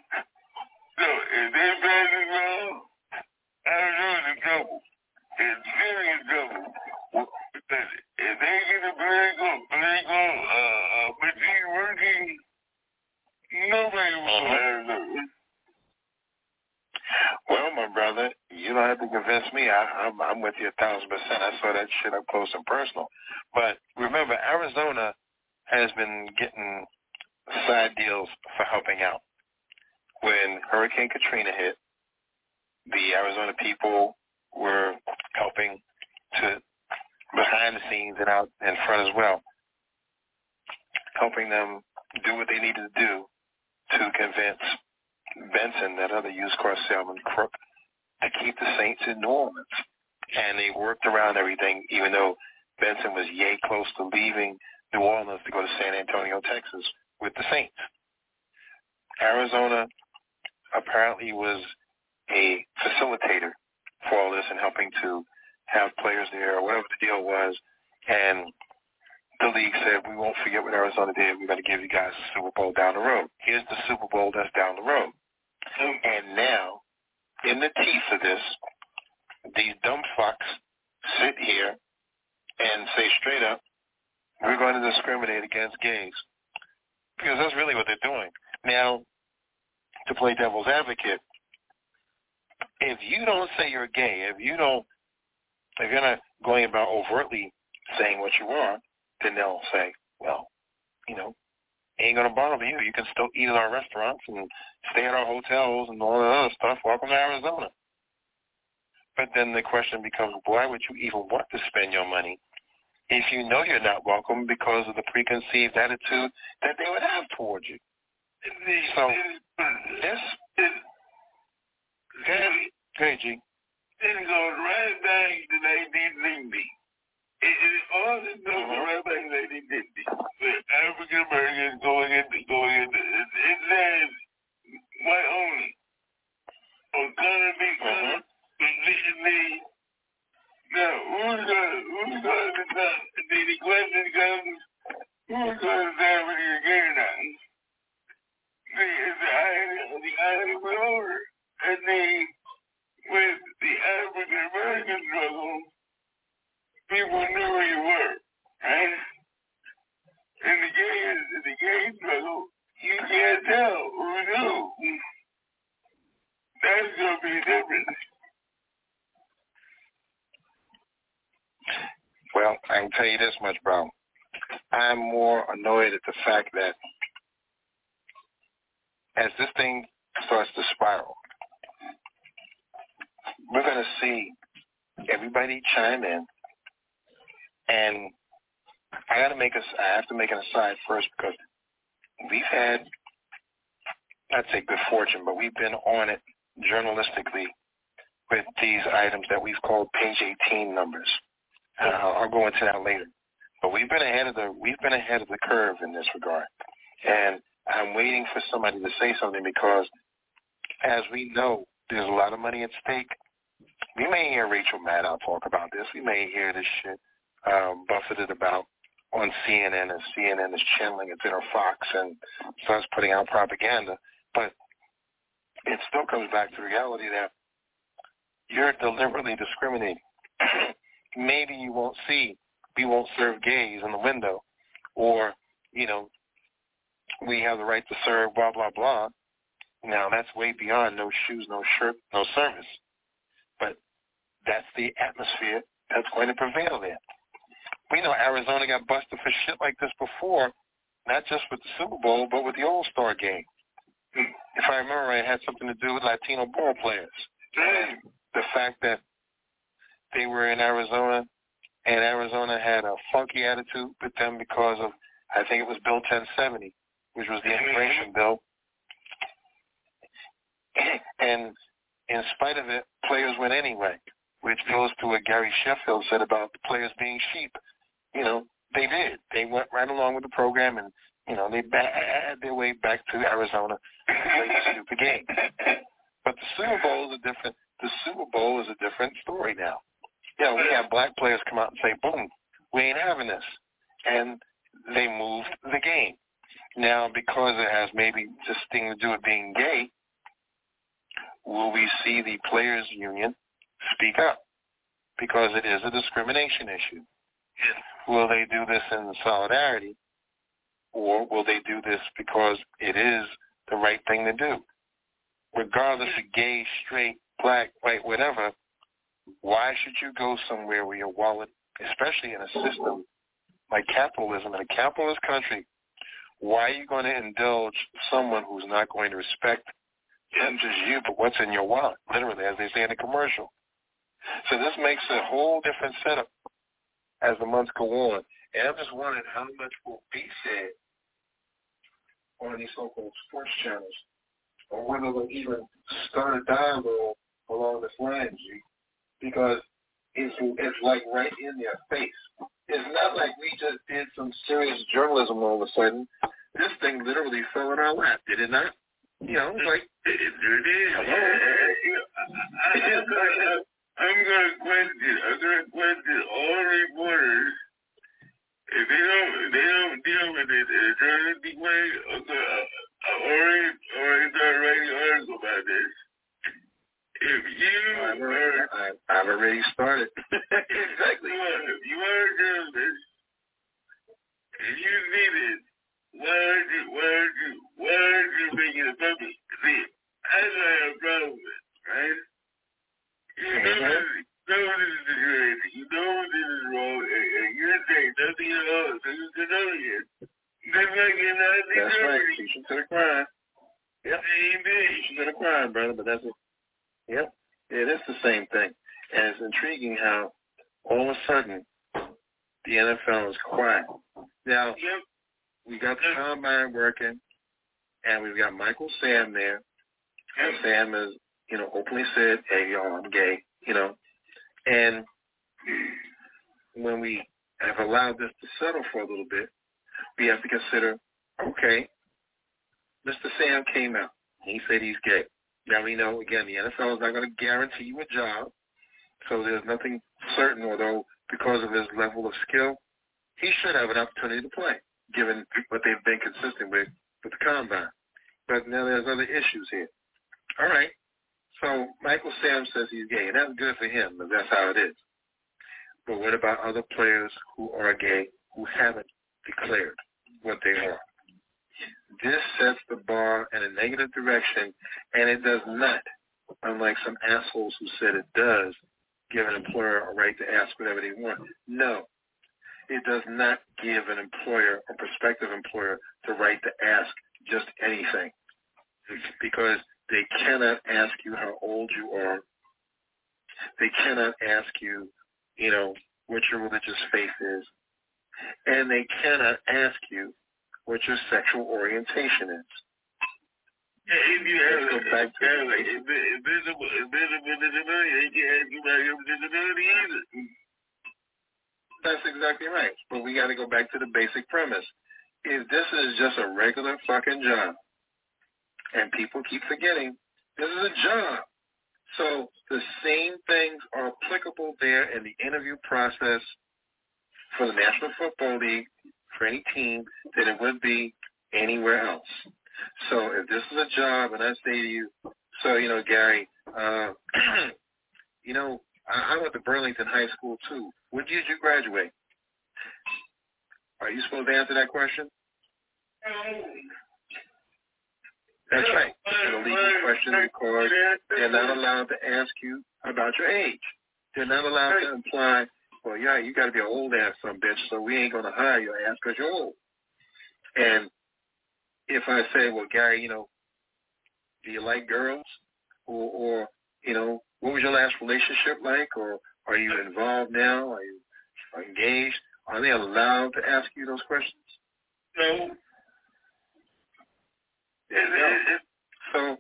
So if they pass this law, Arizona's in trouble. It's serious trouble. Because if they get the political, political uh, uh, machine working, nobody will
uh-huh.
Arizona.
Well, my brother, you don't have to convince me. I, I'm, I'm with you a thousand percent. I saw that shit up close and personal. But remember, Arizona has been getting side deals for helping out. When Hurricane Katrina hit, the Arizona people were helping to behind the scenes and out in front as well, helping them do what they needed to do to convince Benson, that other used car salesman crook, to keep the Saints in New Orleans. And they worked around everything, even though Benson was yay close to leaving New Orleans to go to San Antonio, Texas with the Saints. Arizona apparently was a facilitator for all this and helping to have players there or whatever the deal was. And the league said, we won't forget what Arizona did. We're going to give you guys the Super Bowl down the road. Here's the Super Bowl that's down the road. And now, in the teeth of this, these dumb fucks sit here and say straight up, we're going to discriminate against gays. Because that's really what they're doing. Now, to play devil's advocate, if you don't say you're gay, if you don't, if you're not going about overtly saying what you are, then they'll say, well, you know, ain't going to bother you. You can still eat at our restaurants and stay at our hotels and all that other stuff. Welcome to Arizona. But then the question becomes, why would you even want to spend your money if you know you're not welcome because of the preconceived attitude that they would have towards you? So, this, okay, G.
It goes right back to nineteen sixty. It, it, all this goes uh-huh. right back to nineteen sixty. African Americans going into, going into, it, it says white only. Or gonna be, gonna, conditionally. Now, who's gonna, who's gonna decide? The, the question comes, who's gonna decide whether you're gay or not? The, the item, the item went over. And the, with the African American struggle, people knew where you were, right? In the gay, in the gay struggle, you can't tell who knew. That's gonna be different.
Well, I can tell you this much, bro. I'm more annoyed at the fact that as this thing starts to spiral, we're going to see everybody chime in, and I got to make a, I have to make an aside first because we've had, I'd say good fortune, but we've been on it journalistically with these items that we've called page eighteen numbers. Uh, I'll go into that later, but we've been ahead of the we've been ahead of the curve in this regard, and I'm waiting for somebody to say something because, as we know, there's a lot of money at stake. We may hear Rachel Maddow talk about this. We may hear this shit um, buffeted about on C N N, and C N N is channeling its inner Fox and starts putting out propaganda. But it still comes back to the reality that you're deliberately discriminating. Maybe you won't see, we won't serve gays in the window, or, you know, we have the right to serve, blah, blah, blah. Now, that's way beyond no shoes, no shirt, no service. But that's the atmosphere that's going to prevail there. We know Arizona got busted for shit like this before, not just with the Super Bowl, but with the All-Star game. If I remember right, it had something to do with Latino ball players. The fact that they were in Arizona, and Arizona had a funky attitude with them because of, I think it was Bill ten seventy, which was the immigration bill. And in spite of it, players went anyway, which goes to what Gary Sheffield said about the players being sheep. You know, they did. They went right along with the program, and, you know, they had their way back to Arizona and played the stupid game. But the Super Bowl is a different, the Super Bowl is a different story now. You know, we have black players come out and say, boom, we ain't having this. And they moved the game. Now, because it has maybe this thing to do with being gay, will we see the players' union speak up? Because it is a discrimination issue. Will they do this in solidarity, or will they do this because it is the right thing to do? Regardless of gay, straight, black, white, whatever, why should you go somewhere where your wallet, especially in a system like capitalism, in a capitalist country, why are you going to indulge someone who's not going to respect not just you, but what's in your wallet, literally, as they say in the commercial? So this makes a whole different setup as the months go on. And I'm just wondering how much will be said on these so-called sports channels, or whether they'll even start a dialogue along this line, G. Because it's, it's like right in their face. It's not like we just did some serious journalism all of a sudden. This thing literally fell in our lap, did it not? You know, it's like, it, it, it is.
I'm going to question, I'm going to question all reporters. If they don't, if they don't deal with it in a journalistic way, I'm going to already, already start writing articles about about this. If you
I've
are,
already, I've, I've already started.
exactly what, if you are doing this, and you see this, why aren't you, why aren't you, why aren't you making a public? See, I don't have a problem with it, right? You know,
Mm-hmm.
this, you know this is crazy. You know this is wrong, and, and you're saying nothing at all, so you can know it. That's like you're not
That's right. Teaching to the crime. Yep.
Same thing.
Teaching to the crime, brother, but that's it. Yep. It is the same thing. And it's intriguing how all of a sudden the N F L is quiet. Now,
Yep.
we got the combine working, and we've got Michael Sam there. And
Yep.
Sam has, you know, openly said, hey, y'all, I'm gay, you know. And when we have allowed this to settle for a little bit, we have to consider, okay, Mister Sam came out. He said he's gay. Now we know, again, the N F L is not going to guarantee you a job, so there's nothing certain, although because of his level of skill, he should have an opportunity to play, given what they've been consistent with with the combine. But now there's other issues here. All right, so Michael Sam says he's gay, and that's good for him, but that's how it is. But what about other players who are gay who haven't declared what they are? This sets the bar in a negative direction, and it does not, unlike some assholes who said it does, give an employer a right to ask whatever they want. No, it does not give an employer or prospective employer the right to ask just anything, because they cannot ask you how old you are. They cannot ask you, you know, what your religious faith is, and they cannot ask you what your sexual orientation is.
Yeah, if you have
Let's go
a,
back to
have a invisible, invisible disability, they can't ask you about your disability either.
That's exactly right. But we got to go back to the basic premise. If this is just a regular fucking job, and people keep forgetting, this is a job. So the same things are applicable there in the interview process for the National Football League, for any team, than it would be anywhere else. So if this is a job, and I say to you, so, you know, Gary, uh, you know, I, I went to Burlington High School, too. When did you graduate? Are you supposed to answer that question? That's right. It's an illegal question because they're not allowed to ask you about your age. They're not allowed to imply, well, yeah, you got to be an old ass some bitch, so we ain't going to hire your ass because you're old. And if I say, well, Gary, you know, do you like girls? Or, or, you know, what was your last relationship like? Or are you involved now? Are you engaged? Are they allowed to ask you those questions?
No.
No. So,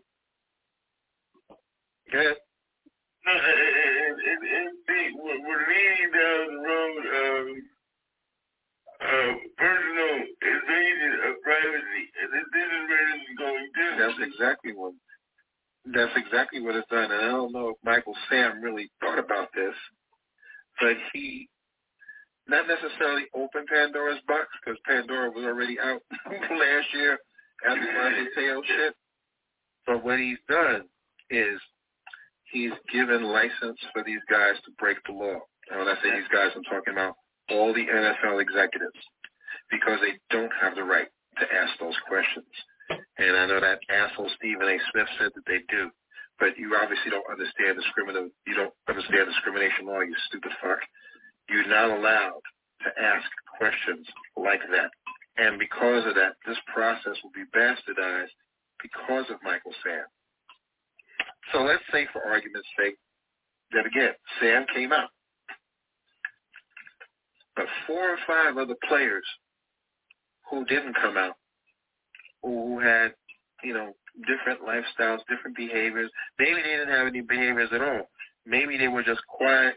go ahead.
No, and, and, and see, we're, we're leading down the road of uh, personal invasion of privacy, and this, this is where this is going to.
That's exactly what. That's exactly what it's done. And I don't know if Michael Sam really thought about this, but he not necessarily opened Pandora's box because Pandora was already out last year after the tail shit. But what he's done is he's given license for these guys to break the law. And when I say these guys, I'm talking about all the N F L executives, because they don't have the right to ask those questions. And I know that asshole Stephen A. Smith said that they do, but you obviously don't understand discrimination. You don't understand discrimination law, you stupid fuck. You're not allowed to ask questions like that. And because of that, this process will be bastardized because of Michael Sam. So let's say, for argument's sake, that again, Sam came out. But four or five other players who didn't come out, who had, you know, different lifestyles, different behaviors. Maybe they didn't have any behaviors at all. Maybe they were just quiet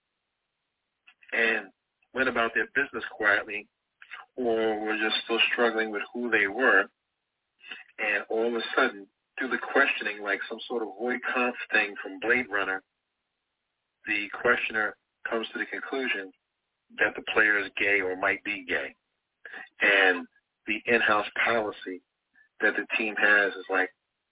and went about their business quietly, or were just still struggling with who they were. And all of a sudden, through the questioning, like some sort of Voight-Kampff thing from Blade Runner, the questioner comes to the conclusion that the player is gay or might be gay. And the in-house policy that the team has is like,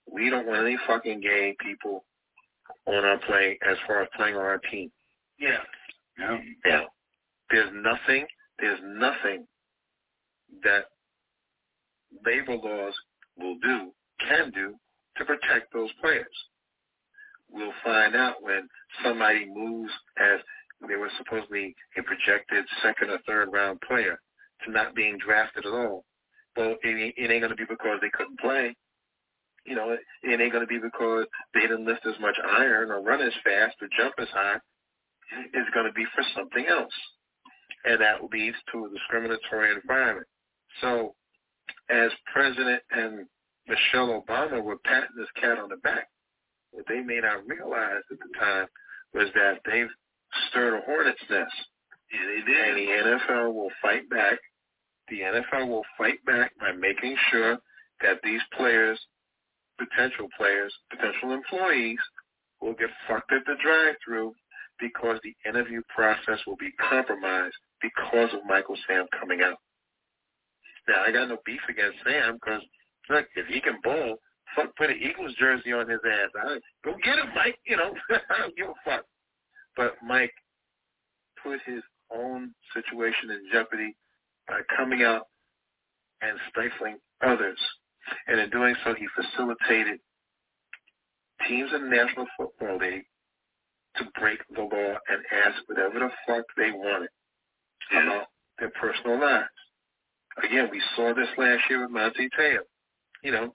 We don't want any fucking gay people on our play as far as playing on our team.
Yeah.
No. Yeah. There's nothing, there's nothing that labor laws will do, can do, to protect those players. We'll find out when somebody moves as they were supposedly a projected second or third round player to not being drafted at all. Well, it ain't, it ain't going to be because they couldn't play. You know, it, it ain't going to be because they didn't lift as much iron or run as fast or jump as high. It's going to be for something else. And that leads to a discriminatory environment. So as President and Michelle Obama were patting this cat on the back, what they may not realize at the time was that they've stirred a hornet's nest.
Yeah, they did.
And the N F L will fight back. The N F L will fight back by making sure that these players, potential players, potential employees, will get fucked at the drive-thru because the interview process will be compromised because of Michael Sam coming out. Now, I got no beef against Sam because, look, if he can bowl, fuck, put an Eagles jersey on his ass. I, go get him, Mike. You know, I don't give a fuck. But Mike put his own situation in jeopardy by coming out and stifling others. And in doing so, he facilitated teams in the National Football League to break the law and ask whatever the fuck they wanted about their personal lives. Again, we saw this last year with Monty Te'o. You know,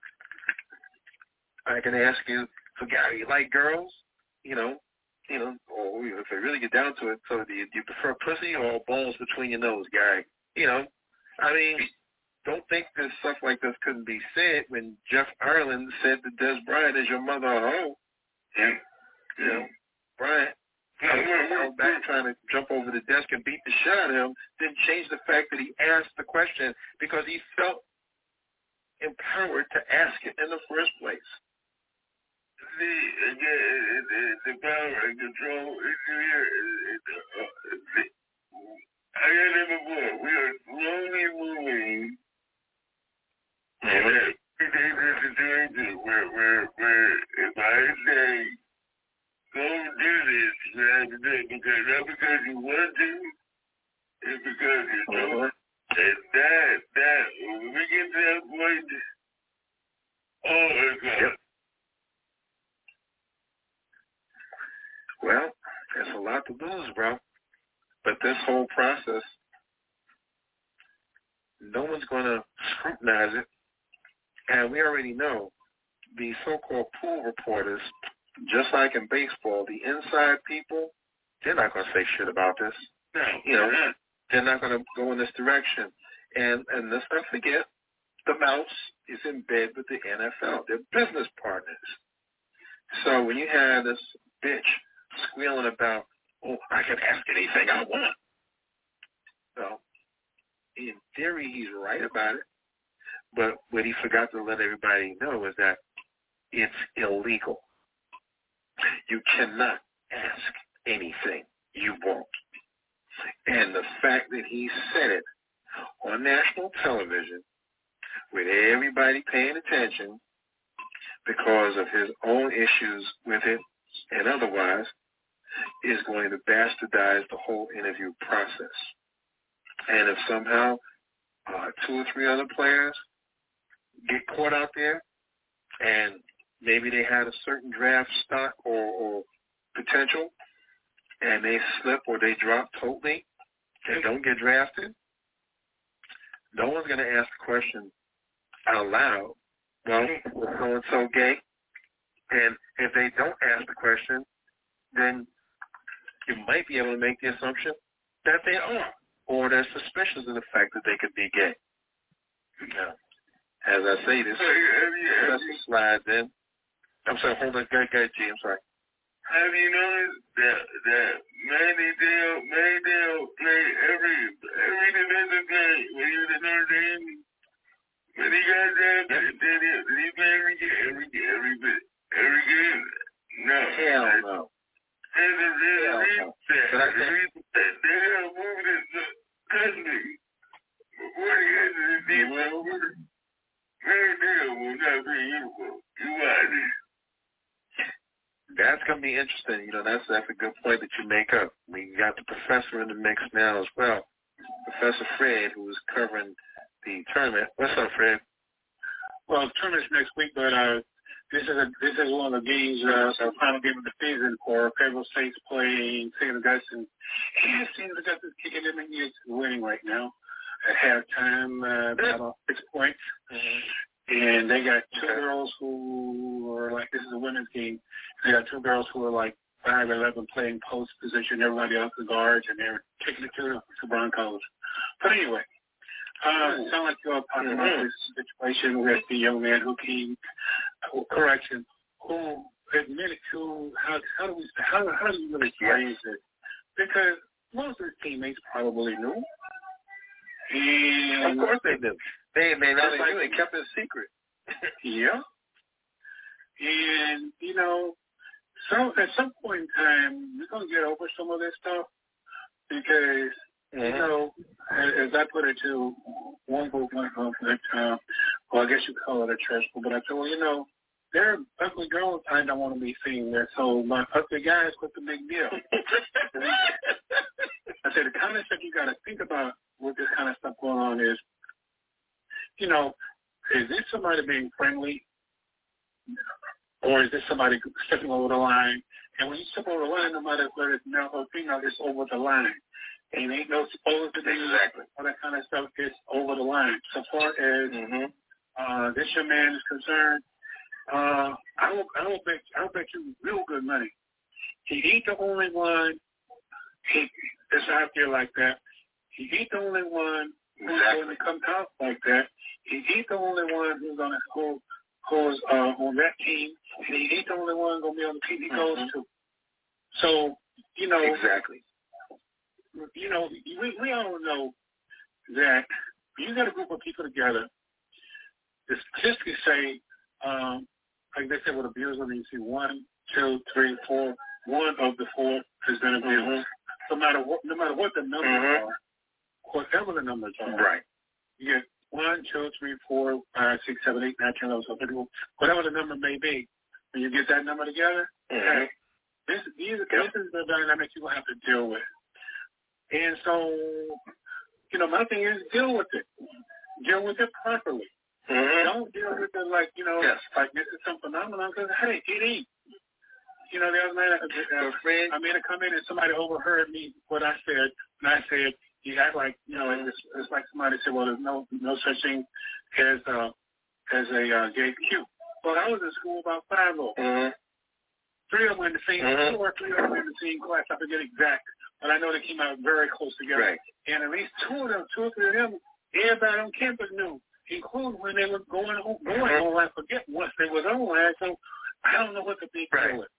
I can ask you, so Gary, you like girls? You know, you know, or if I really get down to it, so do you, do you prefer pussy or balls between your nose, Gary? You know, I mean, don't think that stuff like this couldn't be said when Jeff Ireland said that Des Bryant is your mother a hoe.
Yeah.
You know, Bryant, I was back trying to jump over the desk and beat the shit out of him, didn't change the fact that he asked the question because he felt empowered to ask it in the first place.
See, again, the power and control is here. I got it before. We are slowly moving.
Mm-hmm.
There's a situation where, where, where if I say, go do this, you have to do it because not because you want to, it's because you know. Mm-hmm. And that, that, when we get to that point, oh my God.
Yep. Well, there's a lot to lose, bro. But this whole process, no one's going to scrutinize it. And we already know the so-called pool reporters, just like in baseball, the inside people, they're not going to say shit about this.
No.
You know, they're not going to go in this direction. And, and let's not forget, the mouse is in bed with the N F L. They're business partners. So when you have this bitch squealing about, oh, I can ask anything I want. Well, in theory, he's right about it. But what he forgot to let everybody know is that it's illegal. You cannot ask anything you want. And the fact that he said it on national television with everybody paying attention because of his own issues with it and otherwise is going to bastardize the whole interview process. And if somehow uh, two or three other players get caught out there and maybe they had a certain draft stock or, or potential and they slip or they drop totally and don't get drafted, no one's going to ask the question out loud, well, was so-and-so gay? And if they don't ask the question, then you might be able to make the assumption that they are, or they're suspicious of the fact that they could be gay. Now, as I say this, that's the slide then. I'm sorry, hold on, go ahead, G, I'm sorry.
Have you noticed that that Manny Dale, Manny Dale played every every defensive game when he was at Notre Dame? When he got drafted, yep. did, he, did he play every game? Every game, every bit, every game? No.
Hell no.
There's a real reason.
But I think
they have moved it to Disney before he entered the deep over. Very deal will not be uniform. You got it.
That's going to be interesting. You know, that's that's a good point that you make up. We got the professor in the mix now as well. Professor Fred, who is covering the tournament. What's up, Fred?
Well, the tournament's next week, but uh, this is a, this is one of the games, uh, the final game of the season for Fayetteville State's playing Saint Augustine. And Saint Augustine's kicking them and is winning right now at halftime, uh, about six points. Mm-hmm. And they got two girls who are like, this is a women's game. They got two girls who are like five eleven playing post position. Everybody else is guards, and they're kicking it to the Broncos. But anyway, uh, it sounds like you're talking mm-hmm. about this situation with the young man who came, uh, correction, who admitted to, how, how do we, how, how do you really phrase it? Because most of his teammates probably knew. And
of course they did. They they not only knew, they kept it secret.
Yeah. And, you know, so at some point in time, we're going to get over some of this stuff because, mm-hmm. you know, as, as I put it to one group, one group that, uh, well, I guess you could call it a church group, but I said, well, you know, there are ugly girls I don't want to be seeing there, so my ugly guys, what's the big deal? I said, the kind of stuff you got to think about with this kind of stuff going on is, you know, is this somebody being friendly, or is this somebody stepping over the line? And when you step over the line, no matter whether it's male or female, it's over the line. And ain't no supposed to be exactly all that kind of stuff. It's over the line. So far as mm-hmm. uh, this young man is concerned, uh, I will, I will bet, I will bet you real good money. He ain't the only one. He that's out there like that. He ain't the only one who's exactly. going to come out like that. He ain't the only one who's going to who, who's uh, on that team, and he ain't the only one going to be on the team he goes mm-hmm. to. So, you know,
exactly.
You know, we we all know that you got a group of people together. The statistics say, um, like they said with abuse, I mean, you see one, two, three, four. One of the four has been abused. Mm-hmm. No matter what, no matter what the numbers mm-hmm. are, whatever the numbers are,
right?
You get one, two, three, four, five, six, seven, eight, nine, ten, eleven, twelve, thirteen, whatever the number may be. When you get that number together, mm-hmm. okay, this, these, yep. this is the dynamic you will have to deal with. And so, you know, my thing is deal with it. Deal with it properly. Mm-hmm. Don't deal with it like, you know, yes. like this is some phenomenon because, hey, it ain't. You know, the other night uh, I made a comment and somebody overheard me what I said, and I said, you act like, you know, it's, it's like somebody said, well, there's no no such thing as, uh, as a uh, gay cute. Well, I was in school about five of them. Mm-hmm. Three of them in the same mm-hmm. two or three of them in the same class. I forget exact. But I know they came out very close together.
Right.
And at least two of them, two or three of them, everybody on campus knew, including when they were going on, going mm-hmm. on, I forget once they was online. So I don't know what the big
right.
deal is.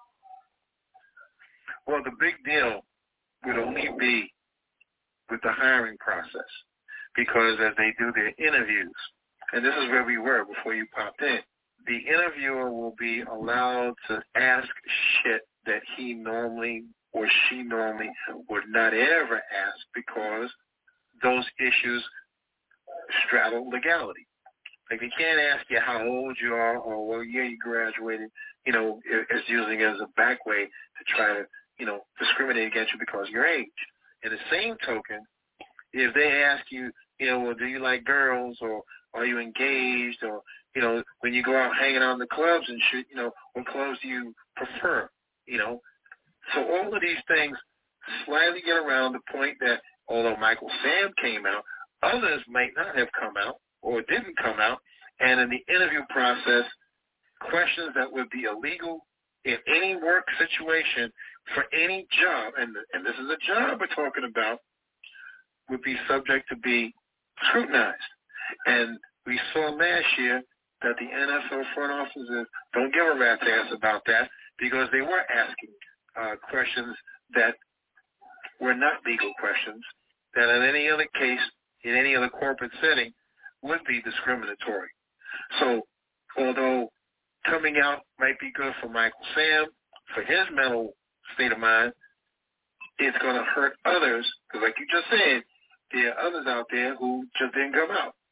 Well, the big deal would only be with the hiring process because as they do their interviews, and this is where we were before you popped in, the interviewer will be allowed to ask shit that he normally or she normally would not ever ask because those issues straddle legality. Like they can't ask you how old you are or what year you graduated, you know, it's using it as a back way to try to, you know, discriminate against you because of your age. In the same token, if they ask you, you know, well, do you like girls or are you engaged or, you know, when you go out hanging out in the clubs and shit, you know, what clubs do you prefer, you know? So all of these things slightly get around the point that although Michael Sam came out, others might not have come out or didn't come out. And in the interview process, questions that would be illegal in any work situation for any job, and, and this is a job we're talking about, would be subject to be scrutinized. And we saw last year that the N F L front offices don't give a rat's ass about that because they were asking Uh, questions that were not legal questions, that in any other case, in any other corporate setting, would be discriminatory. So, although coming out might be good for Michael Sam, for his mental state of mind, it's going to hurt others, because like you just said, there are others out there who just didn't come out.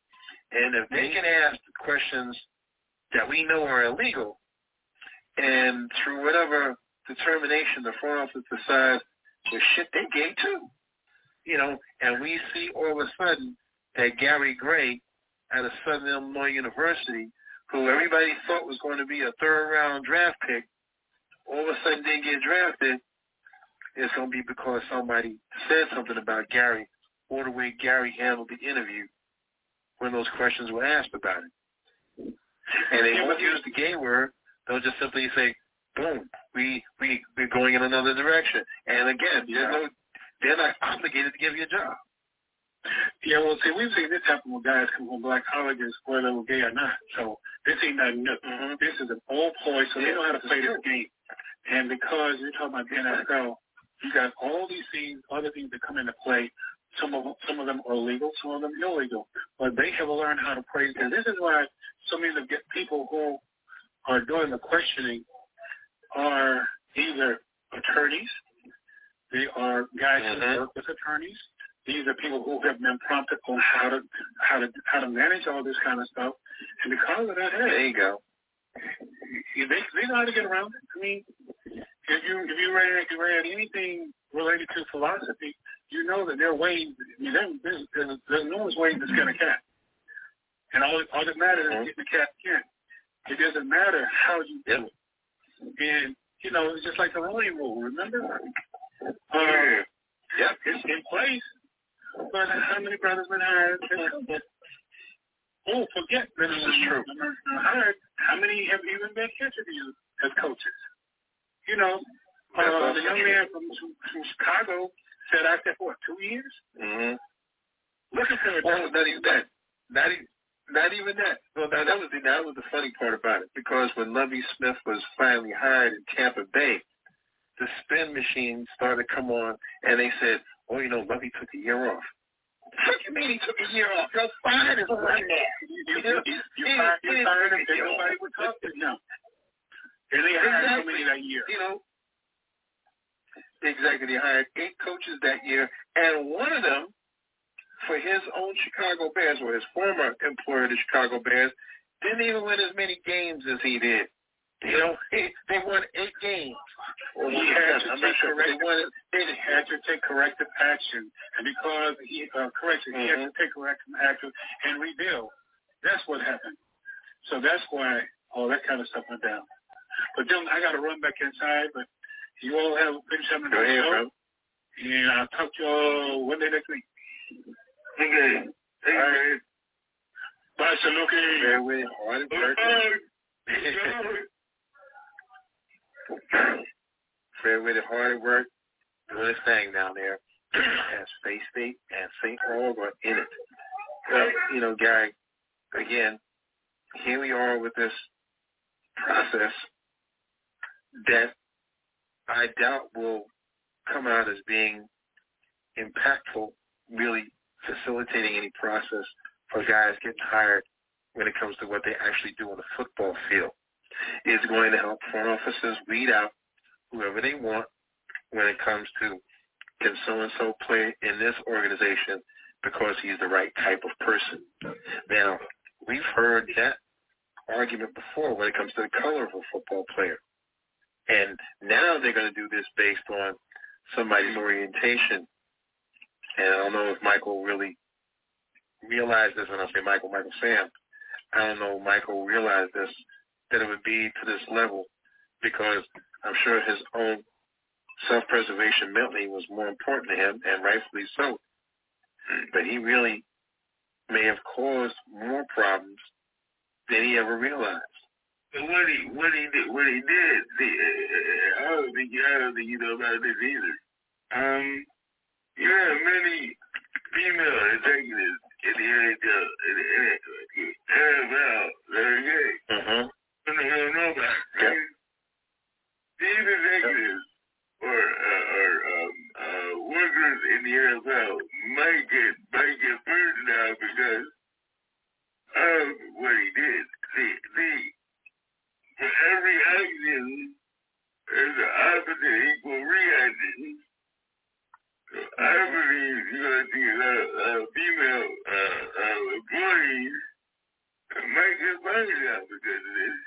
And if they can ask questions that we know are illegal, and through whatever determination the front office decides, well, shit, they gay too. You know, and we see all of a sudden that Gary Gray out of Southern Illinois University, who everybody thought was going to be a third-round draft pick, all of a sudden they get drafted. It's going to be because somebody said something about Gary or the way Gary handled the interview when those questions were asked about it. And they won't use the gay word. They'll just simply say, boom, we, we, we're going in another direction. And again,
yeah.
no, they're not obligated to give you a job.
Yeah, well, see, we've seen this happen with guys come from black colleges, whether they were gay or not. So this ain't nothing new.
Mm-hmm.
This is an old ploy, so yeah, they know how to play this game. And because you're talking about the N F L, you got all these things, other things that come into play. Some of them, some of them are legal, some of them illegal. But they have learned how to play. And this is why so many of the people who are doing the questioning are either attorneys, they are guys mm-hmm. who work with attorneys. These are people who have been prompted on how to how to how to manage all this kind of stuff. And because of that, hey,
there you go.
They they know how to get around it. I mean, if you if you read if you read anything related to philosophy, you know that there are ways. I mean, there's there's, there's numerous ways to skin a cat, and all all that matters is getting the cat in. It doesn't matter how you do it. And you know, it's just like the Rooney Rule. Remember? Uh,
yeah,
it's in place. But how many brothers been hired? Oh, forget that this is true. Hired. How many have even been interviewed as coaches? You know, uh, the young man from, from Chicago said after what, two years?
Mm-hmm.
Looking for it.
Well, not even that. Not even. Not even that. Well, that, that was the that was the funny part about it, because when Lovie Smith was finally hired in Tampa Bay, the spin machine started to come on, and they said, "Oh, you know, Lovie took a year off." What do you mean he took a year off? You're fired as right now.
You fired him, and nobody would talk to him. And they hired so many that year.
You know, exactly. They hired eight coaches that year, and one of them, for his own Chicago Bears, or his former employer, the Chicago Bears, didn't even win as many games as he did. You know, he, they won eight games.
Well, he had to take corrective, they had to take corrective action, and because he uh, corrected, mm-hmm. he had to take corrective action and rebuild. That's what happened. So that's why all that kind of stuff went down. But then I got to run back inside. But you all have been something to
do, bro.
And I'll talk to you all one day next week.
Okay. Hey, all right.
Bye, Saluki.
Fareway, hard work. Fareway to hard work, doing his thing down there. As Space State and Saint Paul are in it. Well, you know, Gary, again, here we are with this process that I doubt will come out as being impactful, really facilitating any process for guys getting hired when it comes to what they actually do on the football field. It's going to help front offices weed out whoever they want when it comes to, can so-and-so play in this organization because he's the right type of person. Now, we've heard that argument before when it comes to the color of a football player. And now they're going to do this based on somebody's orientation. And I don't know if Michael really realized this. When I say Michael, Michael Sam, I don't know if Michael realized this, that it would be to this level, because I'm sure his own self-preservation mentally was more important to him, and rightfully so. But he really may have caused more problems than he ever realized.
But what he what he did what he did, see, I don't think I don't think you know about this either. Um, you have many female executives in the N F L, in the N F L that are gay.
Mm-hmm.
What the hell know about it?
Yep.
These executives or uh, or um, uh, workers in the N F L might get might get burned now because of what he did. See, see, for every action, there's an opposite equal reaction. So I believe you're going to see a lot of uh, female uh, uh, employees might get money down because of this.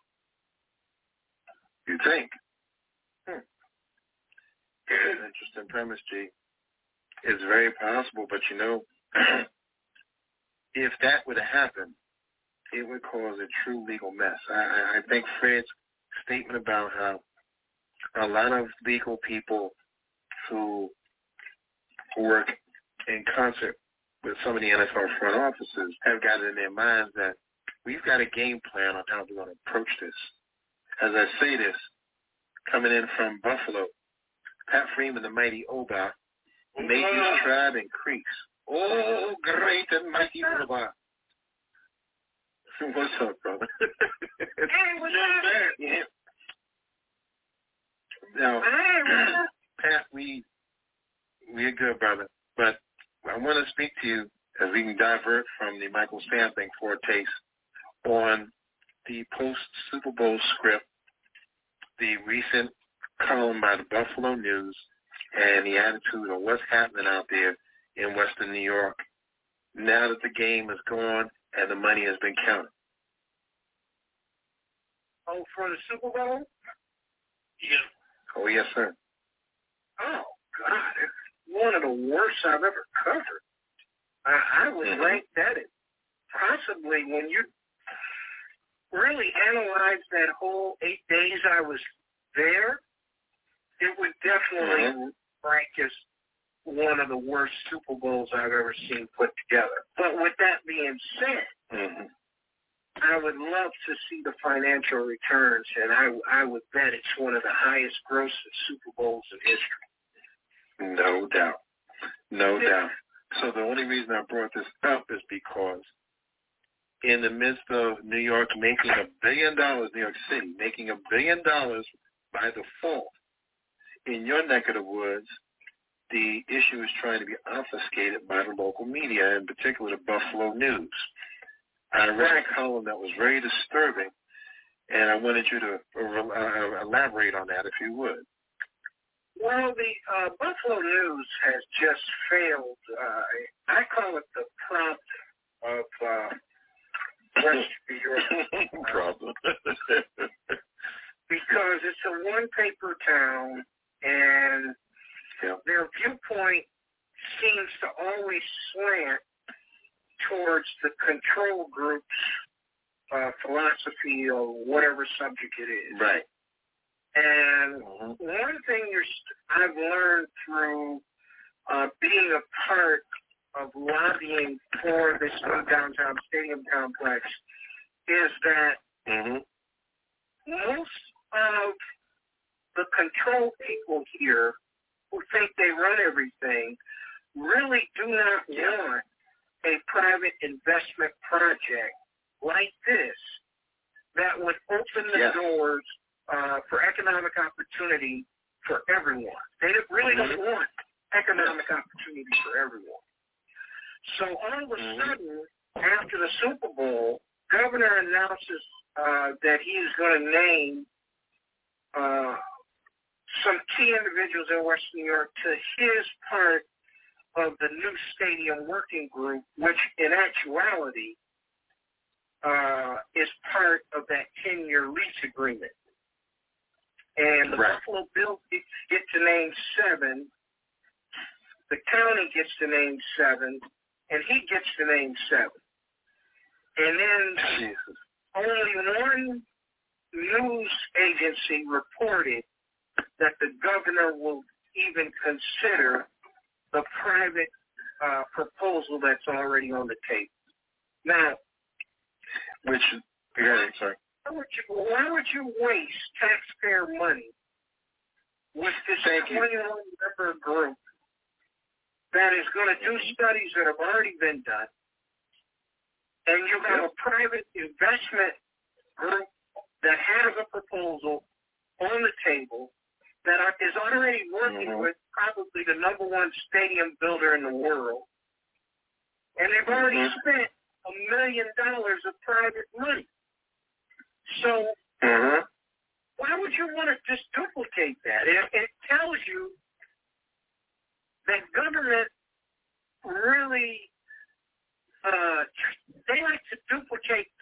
You think?
Hmm.
It's an interesting premise, G. It's very possible, but you know, if that were to happen, it would cause a true legal mess. I, I think Fred's statement about how a lot of legal people who work in concert with some of the N F L front offices have got it in their minds that we've got a game plan on how we're going to approach this. As I say this, coming in from Buffalo, Pat Freeman, the mighty Oba, made his tribe increase. Oh, great and mighty Oba. What's up, brother?
Hey, what's up?
Yeah. Now, Pat, we, we're good, brother. But I want to speak to you as we can divert from the Michael Sam thing for a taste on the post-Super Bowl script, the recent column by the Buffalo News, and the attitude of what's happening out there in Western New York now that the game is gone and the money has been counted.
Oh, for the Super Bowl? Yeah.
Oh, yes, sir.
Oh, God. It's one of the worst I've ever covered. I, I would
mm-hmm.
rank that as possibly when you really analyze that whole eight days I was there, it would definitely
mm-hmm.
rank as one of the worst Super Bowls I've ever seen put together. But with that being said,
mm-hmm.
I would love to see the financial returns, and I, I would bet it's one of the highest grossing Super Bowls in history.
No doubt. No doubt. So the only reason I brought this up is because in the midst of New York making a billion dollars, New York City making a billion dollars by default, in your neck of the woods, the issue is trying to be obfuscated by the local media, in particular the Buffalo News. I read a column that was very disturbing, and I wanted you to uh, elaborate on that, if you would.
Well, the uh, Buffalo News has just failed. Uh, I call it the prompt of uh, West New York.
Problem.
Because it's a one-paper town, and
yeah.
their viewpoint seems to always slant towards the control group's uh, philosophy or whatever subject it is.
Right.
And
mm-hmm.
one thing you're st- I've learned through uh, being a part of lobbying for this new downtown stadium complex is that
mm-hmm.
most of the control people here who think they run everything really do not want a private investment project like this that would open the
yes.
doors uh, for economic opportunity for everyone. They really
mm-hmm.
don't want economic opportunity for everyone. So all of a
mm-hmm.
sudden, after the Super Bowl, Governor announces uh, that he is going to name uh, some key individuals in West New York to his part of the new stadium working group, which in actuality uh, is part of that ten-year lease agreement. And the
right.
Buffalo Bills get to name seven, the county gets to name seven, and he gets to name seven. And then
Jesus.
only one news agency reported that the governor will even consider the private uh, proposal that's already on the table. Now,
which, yeah, sorry.
Why would you, why would you waste taxpayer money with this twenty-one member group that is going to do studies that have already been done, and you have a private investment group that has a proposal on the table that is already working
mm-hmm.
with probably the number one stadium builder in the world, and they've already mm-hmm. spent a million dollars of private money. So
mm-hmm.
why would you want to just duplicate that? It, it tells you that government really, uh, they like to duplicate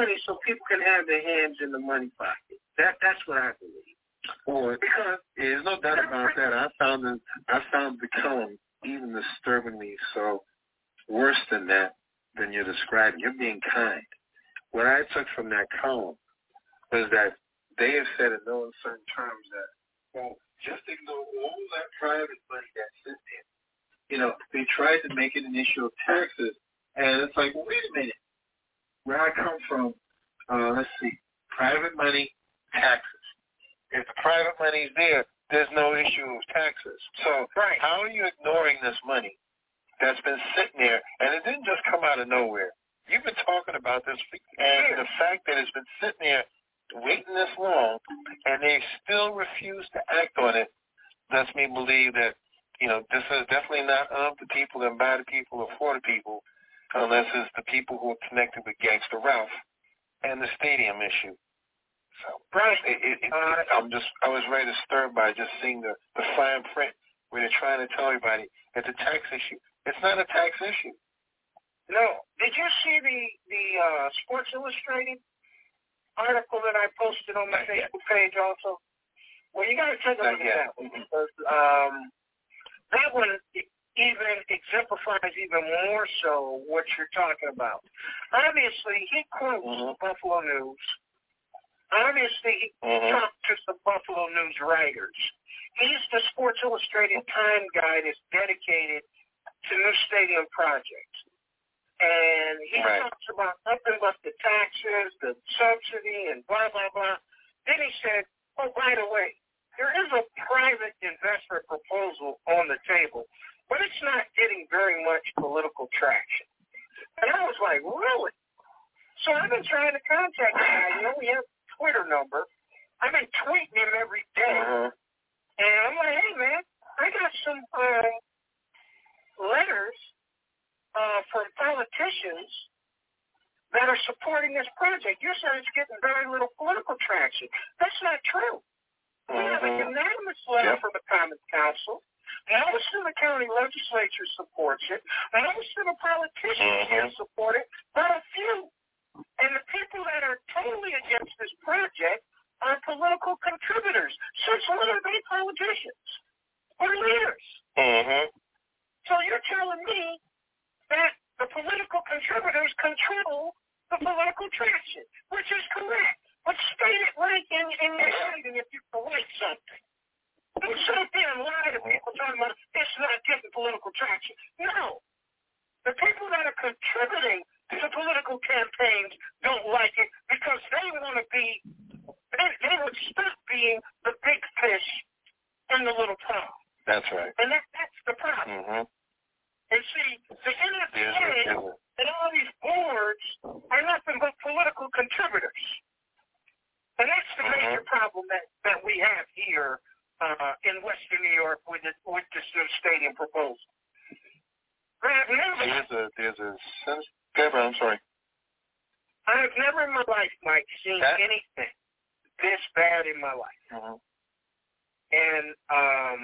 money so people can have their hands in the money pocket. That that's what I believe.
Well,
Because
there's no doubt about that. I found it. I found the column even disturbingly so worse than that than you're describing. You're being kind. What I took from that column was that they have said in no uncertain terms that, well, just ignore all that private money that's in there. You know, they tried to make it an issue of taxes, and it's like, well, wait a minute. Where I come from, uh, let's see, private money, taxes. If the private money's there, there's no issue of taxes. So
right.
How are you ignoring this money that's been sitting there, and it didn't just come out of nowhere? You've been talking about this, and the fact that it's been sitting there waiting this long, and they still refuse to act on it, lets me believe that, you know, this is definitely not of the people and by the people or for the people, unless it's the people who are connected with Gangsta Ralph and the stadium issue. So,
right.
It, it, it, it, I'm just, I was very disturbed by just seeing the, the fine print where they're trying to tell everybody it's a tax issue. It's not a tax issue.
No. Did you see the the uh, Sports Illustrated article that I posted on my
Not
Facebook
yet.
page also? Well, you got to take a
Not
look
yet.
at that one because um, that one even exemplifies even more so what you're talking about. Obviously, he quotes
Mm-hmm.
Buffalo News. Obviously, he
Mm-hmm.
talked to some Buffalo News writers. He's the Sports Illustrated time guy that's dedicated to new stadium projects. And he
Right.
talks about nothing but the taxes, the subsidy, and blah, blah, blah. Then he said, oh, by the way, there is a private investment proposal on the table, but it's not getting very much political traction. And I was like, really? So I've been trying to contact the guy. You know, we have a Twitter number. I've been tweeting him every day.
Mm-hmm.
And I'm like, hey, man, I got some um, letters uh, from politicians that are supporting this project. You said it's getting very little political traction. That's not true. We have a
Mm-hmm.
unanimous letter
Yep.
from the Common Council. Most of the county legislature supports it. Most of the politicians
Mm-hmm.
here support it, but a few. And the people that are totally against this project are political contributors. Since when are they politicians? Or leaders?
Mm-hmm.
So you're telling me that the political contributors control the political traction, which is correct. But state it right in, in your writing if you can write something. Don't sit up there and lie to people talking about it's not getting political traction. No. The people that are contributing to political campaigns don't like it because they want to be, they, they would stop being the big fish in the little pond.
That's right.
And that, that's the problem.
Mm-hmm.
And see, the N F L
There's a, there's a,
and all these boards are nothing but political contributors. And that's the
Mhm.
major problem that, that we have here uh, in Western New York with, it, with this new stadium proposal. I've never,
there's a, there's a, Deborah, I'm sorry.
I've never in my life, Mike, seen
That?
anything this bad in my life.
Mm-hmm.
And um,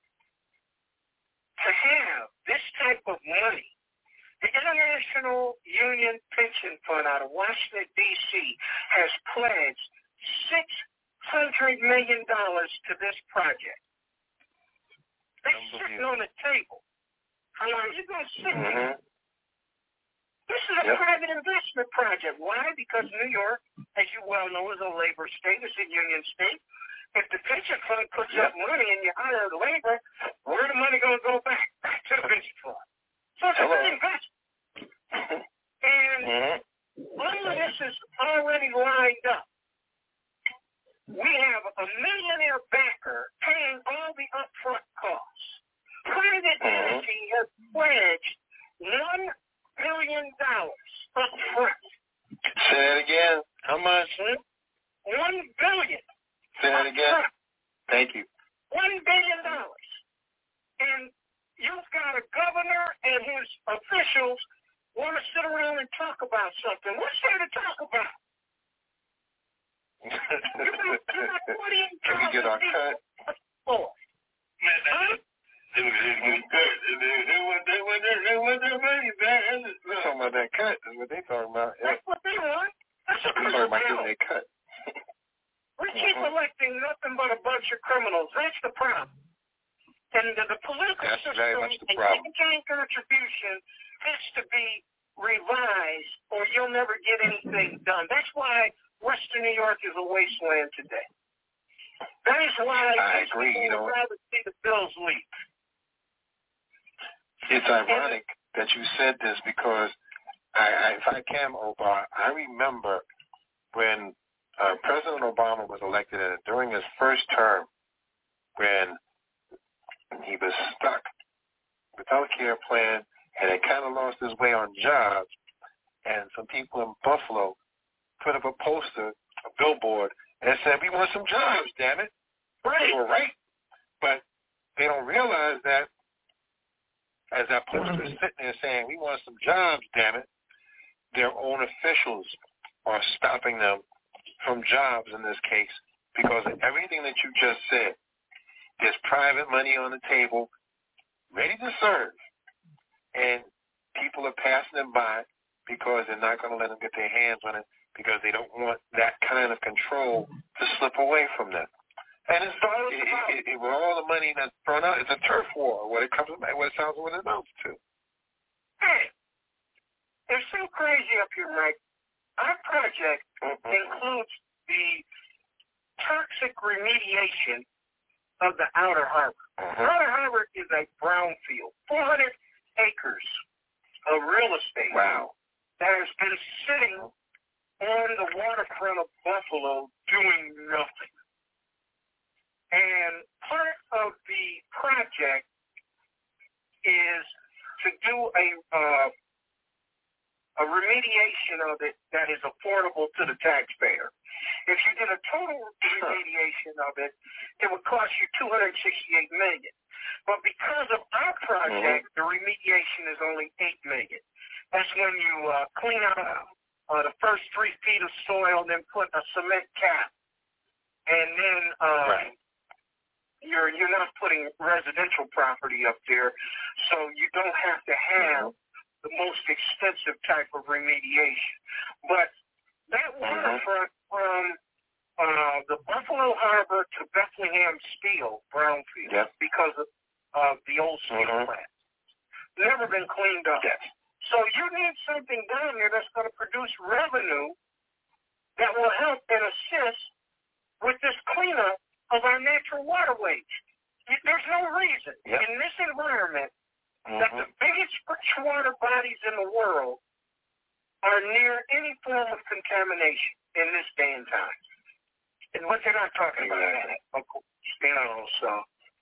to have this type of money, the International Union Pension Fund out of Washington, D C has pledged six hundred million dollars to this project. They're sitting on the table. How long are you going to sit there?
Mm-hmm.
This is a
Yep.
private investment project. Why? Because New York, as you well know, is a labor state. It's a union state. If the pension fund puts
Yep.
up money and you hire the labor, where the money going to go back? Back to the pension fund. So it's a
Hello.
good investment. And
Mm-hmm.
all of this is already lined up. We have a millionaire backer paying all the upfront costs. Private
Mhm.
entity has pledged one billion dollars upfront.
Say that again. How much?
One billion.
Say that again.
upfront.
Thank you.
One billion dollars. And you've got a governor and his officials want to sit around and talk about something. What's there to talk about?
Can we get our cut?
Oh.
Man,
Huh?
they were just getting cut. They, they want, they want, their, they want their money back.
We're talking about that cut is what they talking about. Yeah.
That's what they want.
That's a
Sorry, my
deal.
they cut.
We keep
Mhm.
electing nothing but a bunch of criminals. That's the problem. And the, the political
That's
system
very much the
and
problem.
campaign contribution has to be revised, or you'll never get anything done. That's why Western New York is a wasteland today. That is why
I agree,
people
you know.
would rather see the bills leak.
It's ironic that you said this because, I, I, if I can, Obama, I remember when uh, President Obama was elected, and during his first term, when he was stuck with the health care plan and had kind of lost his way on jobs, and some people in Buffalo put up a poster, a billboard, and said, we want some jobs, damn it.
Right.
They were right. But they don't realize that as that poster is sitting there saying, we want some jobs, damn it, their own officials are stopping them from jobs in this case because of everything that you just said. There's private money on the table, ready to serve, and people are passing them by because they're not going to let them get their hands on it because they don't want that kind of control to slip away from them. And it's all it, it, it, with all the money that's thrown out, it's a turf war. What it comes, what it sounds, what it amounts to.
Hey, it's so crazy up here, Mike. Our project mm-hmm. includes the toxic remediation of the Outer Harbor. Mm-hmm. Outer Harbor is a brownfield, four hundred acres of real estate.
Wow.
That has been sitting on the waterfront of Buffalo doing nothing. And part of the project is to do a uh, a remediation of it that is affordable to the taxpayer. If you did a total remediation of it, it would cost you two hundred sixty-eight million dollars. But because of our project, mm-hmm. the remediation is only eight million dollars. That's when you uh, clean out uh, the first three feet of soil, then put a cement cap, and then uh,
right.
you're you're not putting residential property up there, so you don't have to have mm-hmm. the most expensive type of remediation. But that waterfront from uh, the Buffalo Harbor to Bethlehem Steel brownfield
yep.
because of uh, the old steel
mm-hmm.
plant never been cleaned up.
Yes.
So you need something down there that's going to produce revenue that will help and assist with this cleanup of our natural waterways. There's no reason
yep.
in this environment
mm-hmm.
that the biggest freshwater bodies in the world are near any form of contamination in this day and time. And what they're not talking about that. You know, so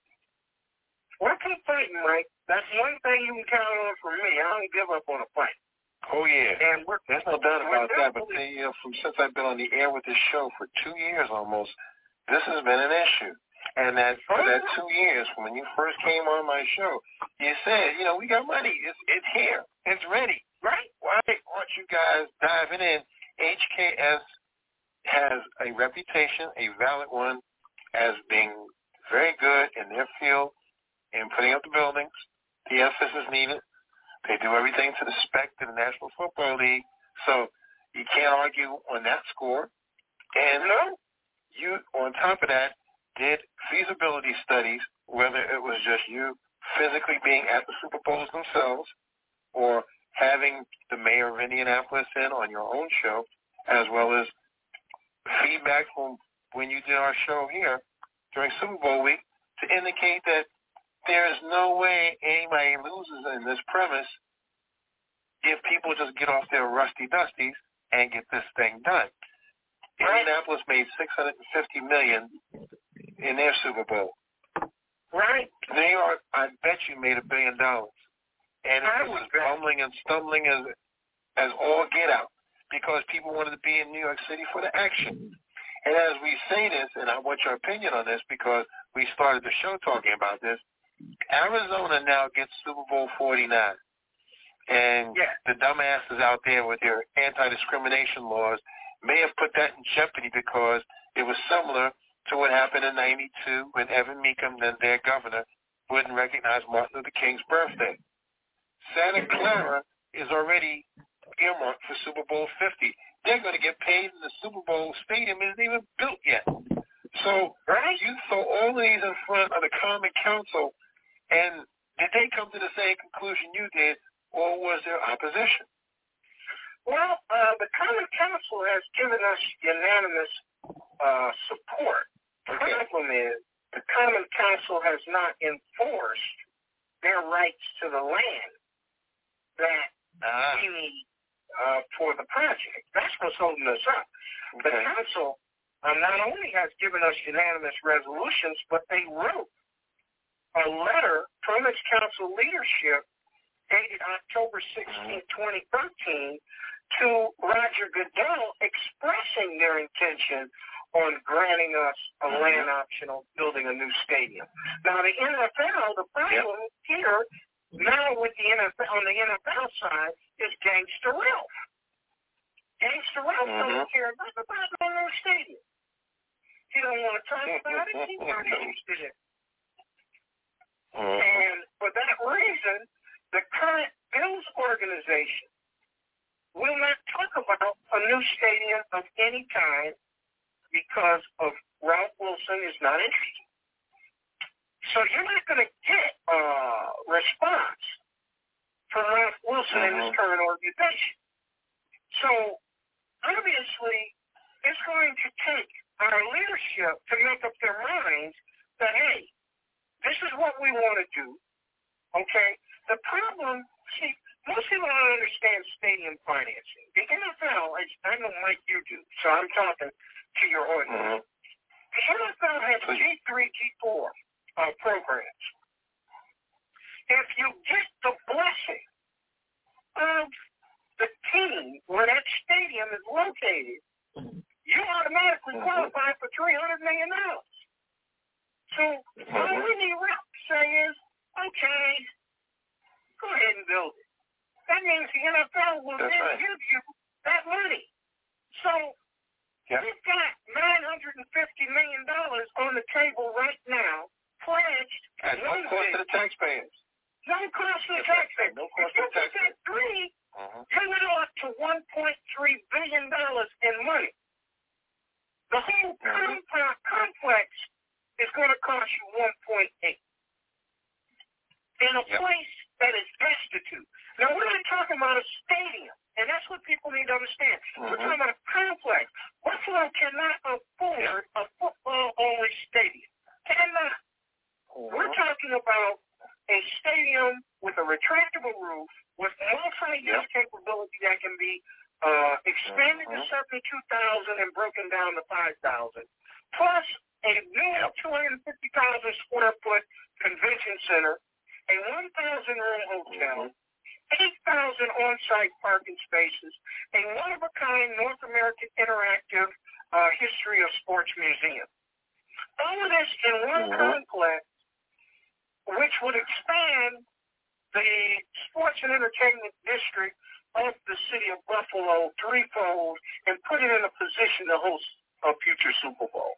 we'll keep fighting, Mike. That's one thing you can count on from me. I don't give up on a fight.
Oh, yeah.
And we're,
There's no doubt about that. But
they,
you know, from since I've been on the air with this show for two years almost, this has been an issue. And that for that two years, when you first came on my show, you said, you know, we got money. It's it's here. It's ready. Right? Why aren't you guys diving in? H K S has a reputation, a valid one, as being very good in their field in putting up the buildings. The emphasis is needed. They do everything to the spec to the National Football League. So you can't argue on that score. And you, on top of that, did feasibility studies, whether it was just you physically being at the Super Bowls themselves or having the mayor of Indianapolis in on your own show, as well as feedback from when you did our show here during Super Bowl week to indicate that there is no way anybody loses in this premise if people just get off their rusty dusties and get this thing done. Indianapolis made six hundred fifty million dollars in their Super Bowl. Right. New York, I bet you made a billion dollars. And it was bumbling and stumbling as as all get out because people wanted to be in New York City for the action. And as we say this, and I want your opinion on this because we started the show talking about this, Arizona now gets Super Bowl forty-nine. And yeah. the dumbasses out there with their anti-discrimination laws may have put that in jeopardy because it was similar to what happened in ninety-two when Evan Mecham, then their governor, wouldn't recognize Martin Luther King's birthday. Santa Clara is already earmarked for Super Bowl fifty. They're going to get paid, and the Super Bowl stadium isn't even built yet. So right? you throw all of these in front of the Common Council, and did they come to the same conclusion you did, or was there opposition?
Well, uh, the Common Council has given us unanimous uh, support. The okay. problem is the Common Council has not enforced their rights to the land that ah. we need uh, for the project. That's what's holding us up. Okay. The council uh, not only has given us unanimous resolutions, but they wrote a letter from its council leadership dated October sixteenth, twenty thirteen, to Roger Goodell expressing their intention on granting us a mm-hmm. land option on building a new stadium. Now, the N F L, the problem yep. here now with the N F L, on the N F L side, is Gangster Ralph. Gangster Ralph mm-hmm. don't care about the new stadium. He don't want to talk about it. He's not interested in it. Mm-hmm. And for that reason, the current Bills organization will not talk about a new stadium of any kind because of Ralph Wilson is not interested. So you're not going to get a response from Ralph Wilson mm-hmm. in this current organization. So obviously, it's going to take our leadership to make up their minds that, hey, this is what we want to do, okay? The problem, see, most people don't understand stadium financing. The N F L, I know, Mike, you do, so I'm talking to your audience. Mm-hmm. The N F L has G three, G four uh, programs. If you get the blessing of the team where that stadium is located, you automatically qualify for three hundred million dollars. So all we need to say is, okay, go ahead and build it. That means the N F L will That's then right. give you that money. So yep. we've got nine hundred fifty million dollars on the table right now, pledged.
At no cost to the taxpayers.
No cost to the taxpayers. No cost to the taxpayers. Three, uh-huh. you're now up to one point three billion dollars in money. The whole compound complex is going to cost you one point eight in a yep. place that is destitute. Now, we're not talking about a stadium, and that's what people need to understand. Mm-hmm. We're talking about a complex. Buffalo cannot afford a football-only stadium. Cannot. Mm-hmm. We're talking about a stadium with a retractable roof, with multi-use yep. capability that can be uh, expanded mm-hmm. to seventy-two thousand and broken down to five thousand, plus a new yep. two hundred fifty thousand square foot convention center, a one thousand room hotel, mm-hmm. eight thousand on-site parking spaces, a one-of-a-kind North American interactive uh, history of sports museum. All of this in one mm-hmm. complex, which would expand the sports and entertainment district of the city of Buffalo threefold and put it in a position to host a future Super Bowl.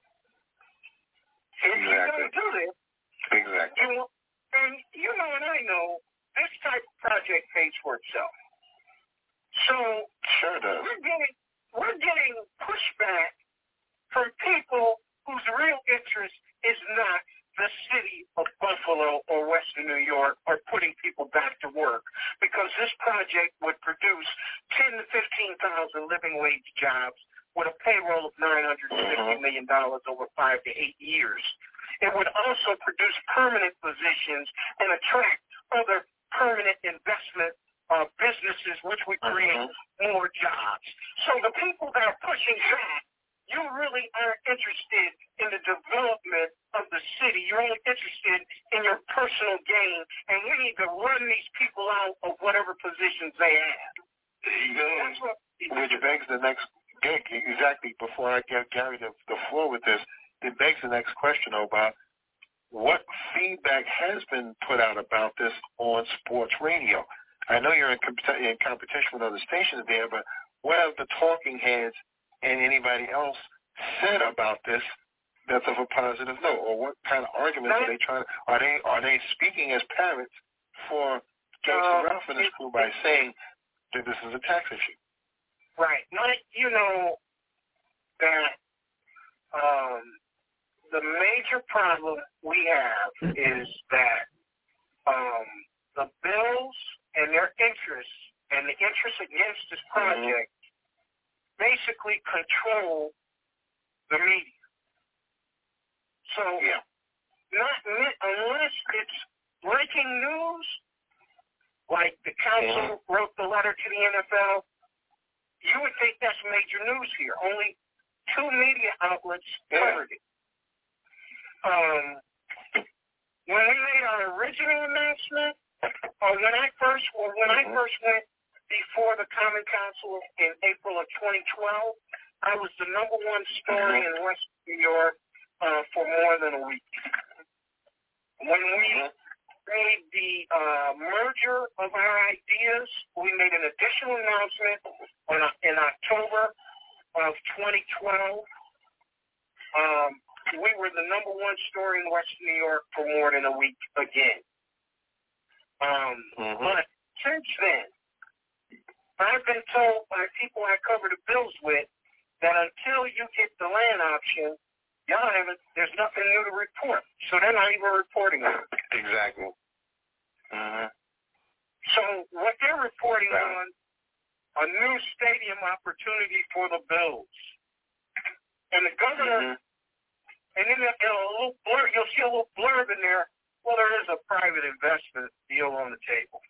If exactly. you're going to do this,
exactly.
and, and you know and I know, this type of project pays for itself. So
sure does.
we're getting we're getting pushback from people whose real interest is not the city of Buffalo or Western New York or putting people back to work, because this project would produce ten to fifteen thousand living wage jobs with a payroll of nine hundred fifty million dollars over five to eight years. It would also produce permanent positions and attract other permanent investment uh, businesses, which would create uh-huh. more jobs. So the people that are pushing back, you really aren't interested in the development of the city. You're only interested in your personal gain, and we need to run these people out of whatever positions they have.
There you go. That's what, Which begs the next, exactly, before I give Gary the, the floor with this, it begs the next question about what feedback has been put out about this on sports radio. I know you're in, comp- in competition with other stations there, but what have the talking heads and anybody else said about this that's of a positive note, or what kind of arguments are they trying? Are they are they speaking as parents for Gangster uh, Ralph and his crew by saying that this is a tax issue.
Right. Mike, you know that um, the major problem we have is that um, the bills and their interests and the interest against this project mm-hmm. basically control the media. So, yeah. not unless it's breaking news, like the council mm-hmm. wrote the letter to the N F L, you would think that's major news here. Only two media outlets covered it. Um, when we made our original announcement, or when I first, or when mm-hmm. I first went before the Common Council in April of twenty twelve, I was the number one story mm-hmm. in West New York uh, for more than a week. When we mm-hmm. made the uh, merger of our ideas, we made an additional announcement on, in October of twenty twelve. Um, we were the number one story in West New York for more than a week again. Um, mm-hmm. But since then, I've been told by people I cover the bills with that until you get the land option, y'all haven't, there's nothing new to report. So they're not even reporting on it.
Exactly. Mm-hmm.
So what they're reporting
right.
on, a new stadium opportunity for the Bills. And the governor, mm-hmm. and then in a little blurb, you'll see a little blurb in there, well, there is a private investment deal on the table.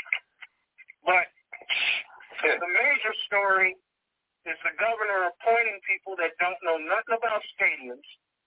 But the major story is the governor appointing people that don't know nothing about stadiums.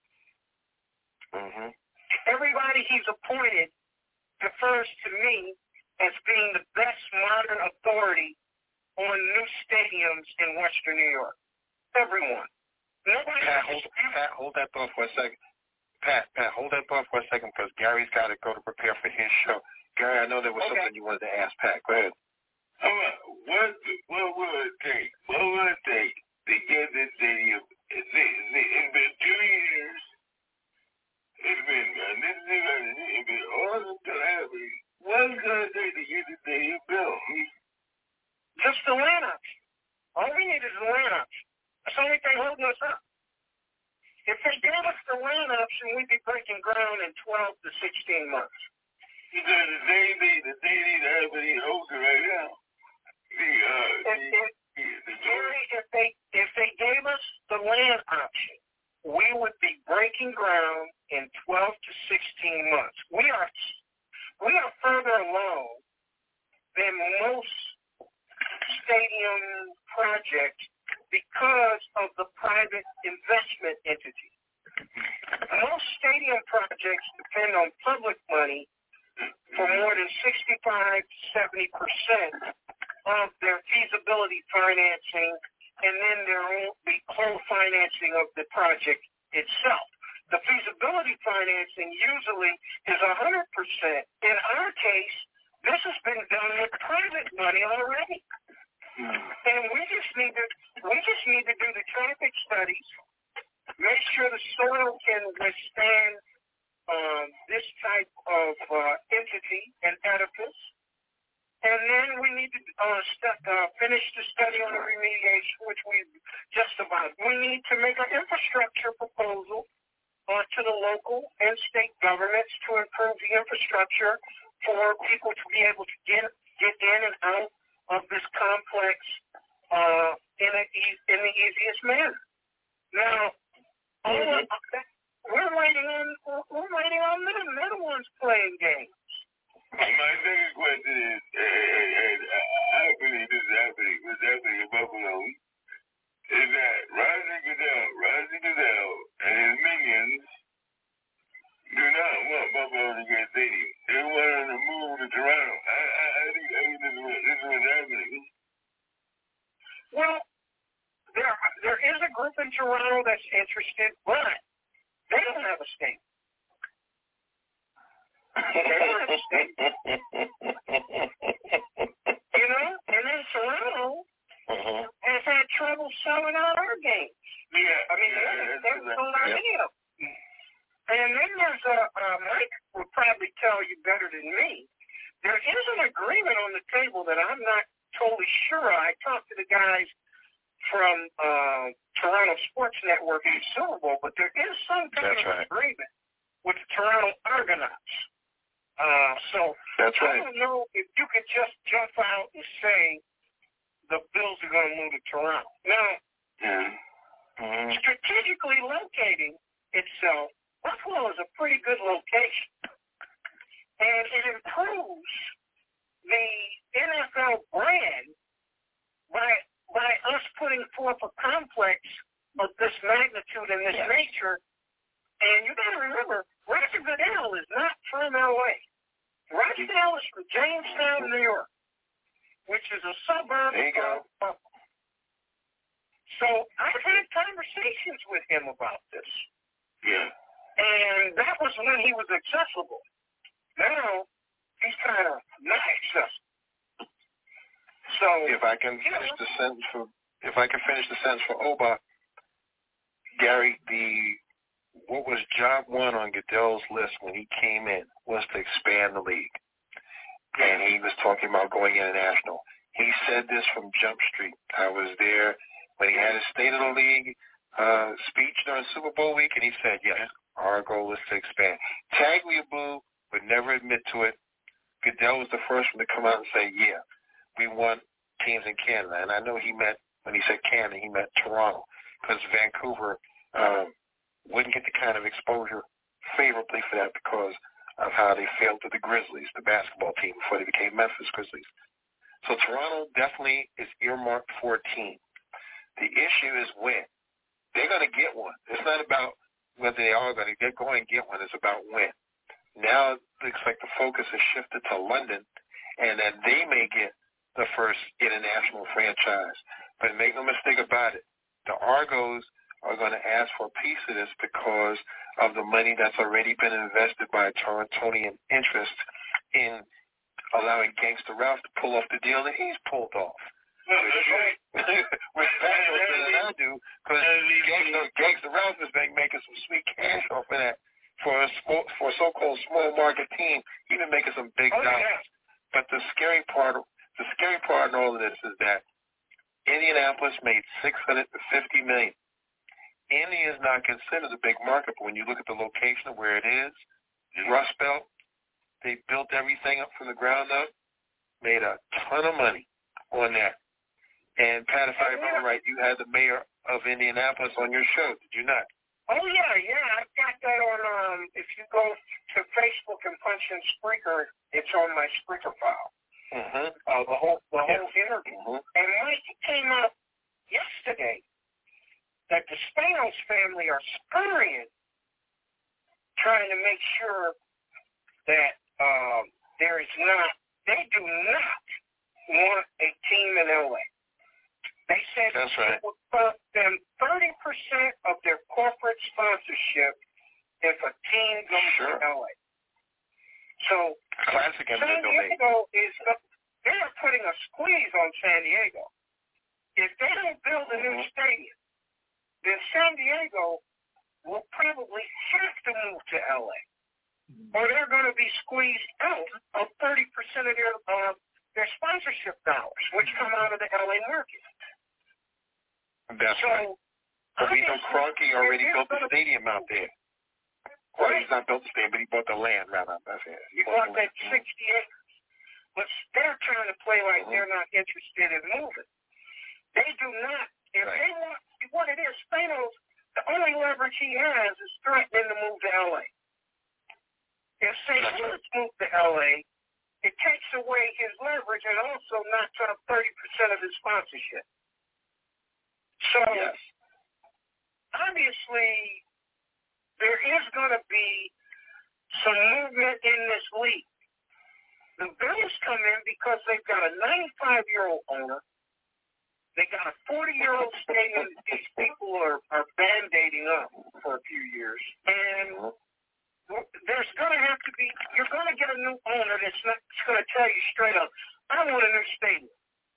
Mm-hmm.
Everybody he's appointed defers to me as being the best modern authority on new stadiums in Western New York. Everyone. Nobody
Pat, hold, Pat, hold that thought for a second. Pat, Pat, hold that thought for a second because Gary's got to go to prepare for his show. Gary, I know there was
okay.
something you wanted to ask Pat. Go ahead.
How about, what, what will it take? What will it take to get this stadium? It's, it's been two years. It's been, this is it's been all the calamity. What's it going to take to get the stadium built?
Just the land option. All we need is the land option. That's the only thing holding us up. If they gave us the land option, we'd be breaking ground in twelve to sixteen months.
Because the stadium, the stadium has been open right now. The, uh,
if,
the,
if,
the,
Jerry, if they if they gave us the land option, we would be breaking ground in twelve to sixteen months. We are we are further along than most stadium projects because of the private investment entity. Most stadium projects depend on public money for more than sixty-five to seventy percent of their feasibility financing, and then there will be co-financing of the project itself. The feasibility financing usually is one hundred percent. In our case, this has been done with private money already. And we just need to we just need to do the traffic studies, make sure the soil can withstand um, this type of uh, entity and edifice, and then we need to uh, st- uh, finish the study on the remediation, which we've just about. We need to make an infrastructure proposal uh, to the local and state governments to improve the infrastructure for people to be able to get get in and out of this complex uh, in, a, in the easiest manner. Now, mm-hmm. uh, we're waiting on we're waiting on them. They're the ones playing games.
My second question is, and, and I believe this is happening, what's happening in Buffalo, is that Roger Goodell, Roger Goodell and his minions do not want Buffalo to get stadium. They want them to move to Toronto. I, I, I think, I think this, is what, this is what's happening.
Well, there there is a group in Toronto that's interested, but they don't have a stadium. They don't have a stadium. You know, and then Toronto uh-huh. has had trouble selling out our games.
Yeah,
I mean,
yeah,
they're, they're sold out
yeah.
any of them. And then there's a, uh, Mike will probably tell you better than me, there is an agreement on the table that I'm not totally sure. I talked to the guys from uh, Toronto Sports Network and Super Bowl, but there is some kind
That's
of
right.
agreement with the Toronto Argonauts. Uh, so
That's
I
right.
don't know if you could just jump out and say the Bills are going to move to Toronto. Now,
Yeah.
Mm-hmm.
strategically locating itself, Buffalo is a pretty good location. And it improves the N F L brand by by us putting forth a complex of this magnitude and this
Yes.
nature. And you got to remember, Roger Goodell is not from L A. Roger Goodell is from Jamestown, New York, which is a suburb
There you go.
of Buffalo. So I've had conversations with him about this.
Yeah.
And that was when he was accessible. Now, he's kind of not accessible. So,
If I can
you
finish
know,
the sentence for, if I can finish the sentence for Oba, Gary, the what was job one on Goodell's list when he came in was to expand the league, and he was talking about going international. He said this from Jump Street. I was there when he had his State of the League uh, speech during Super Bowl week, and he said, yes, our goal is to expand. Tagliabue would never admit to it. Goodell was the first one to come out and say, yeah, we want teams in Canada. And I know he meant, when he said Canada, he meant Toronto, because Vancouver um, wouldn't get the kind of exposure favorably for that because of how they failed to the Grizzlies, the basketball team, before they became Memphis Grizzlies. So Toronto definitely is earmarked for a team. The issue is when. They're going to get one. It's not about whether they are going to they're going to get one. It's about when. Now it looks like the focus has shifted to London, and that they may get the first international franchise. But make no mistake about it, the Argos are going to ask for a piece of this because of the money that's already been invested by Torontonian interest in allowing Gangster Ralph to pull off the deal that he's pulled off. Which Pat knows better than I do, because Gangster, Gangster Ralph is making some sweet cash off of that for a, small, for a so-called small market team, even making some big
oh,
dollars.
yeah.
But the scary part, the scary part in all of this is that Indianapolis made six hundred fifty million dollars. Indy is not considered a big market, but when you look at the location of where it is, Rust Belt, they built everything up from the ground up, made a ton of money on that. And Pat, if I remember right, you had the mayor of Indianapolis on your show, did you not?
Oh, yeah, yeah. I've got that on, um, if you go to Facebook and punch in Spreaker, it's on my Spreaker file.
Mm-hmm.
Uh, the whole, the
Yeah.
whole interview.
Mm-hmm.
And Mike, it came up yesterday that the Spanos family are scurrying, trying to make sure that um, there is not, they do not want a team in L A. They said
That's right.
it would cost them thirty percent of their corporate sponsorship if a team goes
Sure.
to L A. So
Classic
San
eminent domain.
Diego is, they are putting a squeeze on San Diego. If they don't build a new
Mhm.
stadium, then San Diego will probably have to move to L A. Or they're going to be squeezed out of thirty percent of their, uh, their sponsorship dollars, which come out of the L A market.
That's
so,
right. But we know
obviously,
Kroenke already
there is
built the
gonna-
stadium out there. Well, he's not built the stadium, but he bought the land, rather. That's it.
He bought that sixty acres. But they're trying to play like
Mhm.
they're not interested in moving. They do not. If
Right.
they want, what it is, Spanos, the only leverage he has is threatening to move to L A. If Saint Louis moves to L A, it takes away his leverage and also knocks out thirty percent of his sponsorship. So,
Yes.
obviously, there is going to be some movement in this league. The Bills come in because they've got a ninety-five-year-old owner. They got a forty-year-old stadium these people are, are band-aiding up for a few years. And there's going to have to be, you're going to get a new owner that's not going to tell you straight up, I want a new stadium.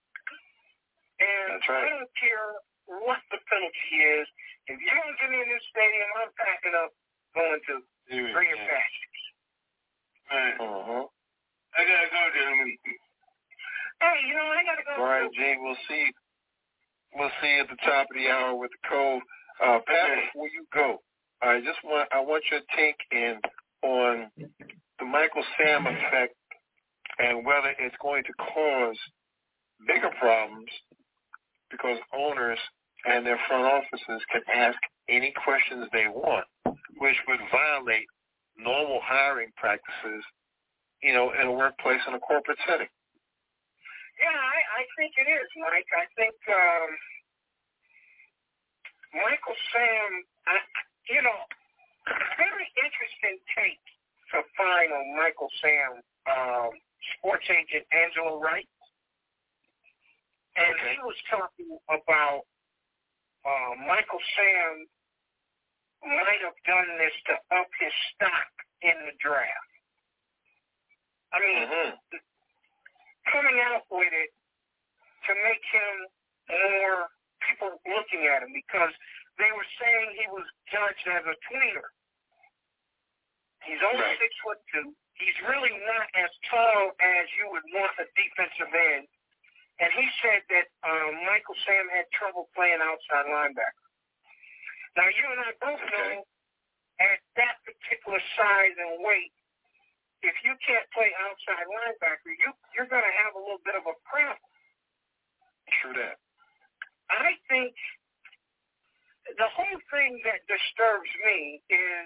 And
That's right.
I don't care what the penalty is. If you don't give me a new stadium, I'm packing up, going to greener pastures.
Right.
Mm-hmm.
I gotta go, gentlemen.
Hey, you know, I got to go.
All right, Gene, we'll see. We'll see you at the top of the hour with the code. Uh, Pat, before you go, I just want I want your take in on the Michael Sam effect and whether it's going to cause bigger problems because owners and their front offices can ask any questions they want, which would violate normal hiring practices, you know, in a workplace in a corporate setting.
Yeah, I, I think it is, Mike. I think um, Michael Sam, I, you know, very interesting take to find on Michael Sam, um, sports agent Angelo Wright. And okay. He was talking about uh, Michael Sam might have done this to up his stock in the draft. I mean, mm-hmm. coming out with it to make him more people looking at him because they were saying he was judged as a tweener. He's only right. six foot two. He's really not as tall as you would want a defensive end. And he said that um, Michael Sam had trouble playing outside linebacker. Now, you and I both okay. know at that particular size and weight, if you can't play outside linebacker, you, you're going to have a little bit of a problem.
True that.
I think the whole thing that disturbs me is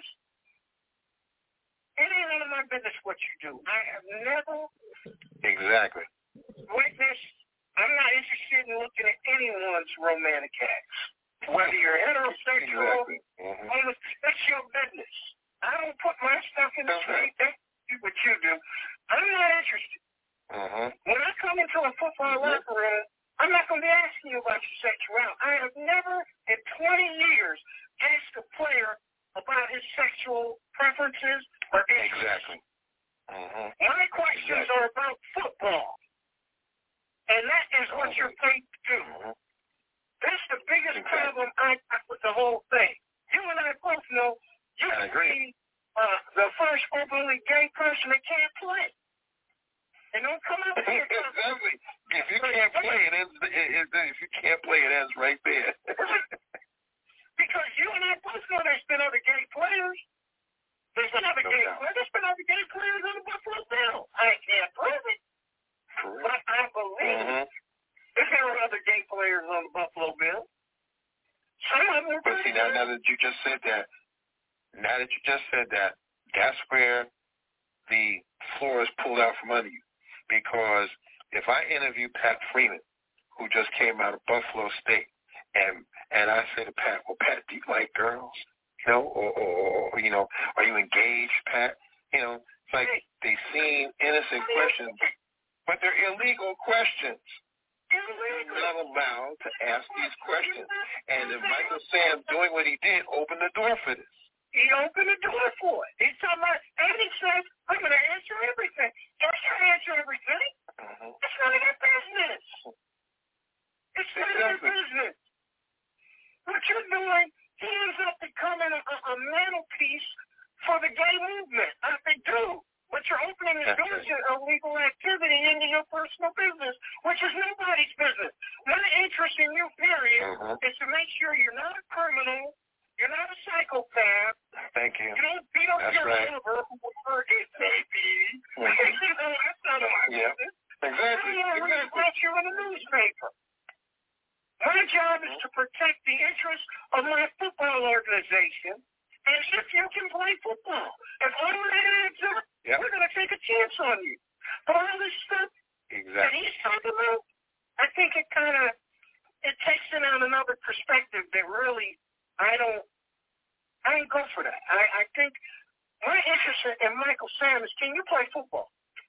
it ain't none of my business what you do. I have never
exactly
witnessed, I'm not interested in looking at anyone's romantic acts. Whether you're heterosexual,
exactly. mm-hmm.
or that's your business. I don't put my stuff in the street. That's what you do. I'm not interested.
Mm-hmm.
When I come into a football mm-hmm. locker room, I'm not going to be asking you about your sexuality. I have never in twenty years asked a player about his sexual preferences or interests.
Exactly. Mm-hmm.
My questions exactly. are about football. And that is what mm-hmm. you're paid to do. Mm-hmm. That's the biggest exactly. problem I got with the whole thing. You and I both know you
I
can
agree.
be uh, the first openly gay person that can't play. And don't come out here.
Exactly. If you can't play, it ends. It, it, if you can't play, it ends right there.
Because you and I both know there's been other gay players. There's been other no gay doubt. players. There's been other gay players on the Buffalo Bills. I can't prove it, but I believe mm-hmm. that there were other gay players on the Buffalo Bills. Some of them were.
But see, now, now that you just said that, now that you just said that, that's where the floor is pulled out from under you. Because if I interview Pat Freeman, who just came out of Buffalo State, and and I say to Pat, well, Pat, do you like girls? You know, or, or, or you know, are you engaged, Pat? You know, it's like they seem innocent questions, but they're illegal questions. You're not allowed to ask these questions. And if Michael Sam doing what he did opened the door for this.
He opened the door for it. He's talking about, and he says, I'm going to answer everything. Don't you answer everything?
Mm-hmm.
It's none of your business. It's none exactly. of your business. What you're doing, he ends up becoming a, a mantelpiece for the gay movement. I think, dude, what you're opening is doors to illegal activity into your personal business, which is nobody's business. My interest in you, period,
mm-hmm.
is to make sure you're not a criminal. You're not a psychopath.
Thank you.
You don't beat up
That's
your
right.
lover whoever it may be.
Mm-hmm.
You know, that's not my
yep.
business.
Exactly.
I don't want to
exactly.
you in a newspaper. My job is to protect the interests of my football organization, and if you can play football. If all of that adds up,
yep.
we're going to take a chance on you. But all this stuff
exactly.
that he's talking about, I think it kind of, it takes it on another perspective that really, I don't, I ain't go for that. I, I think my interest in Michael Sam is, can you play football?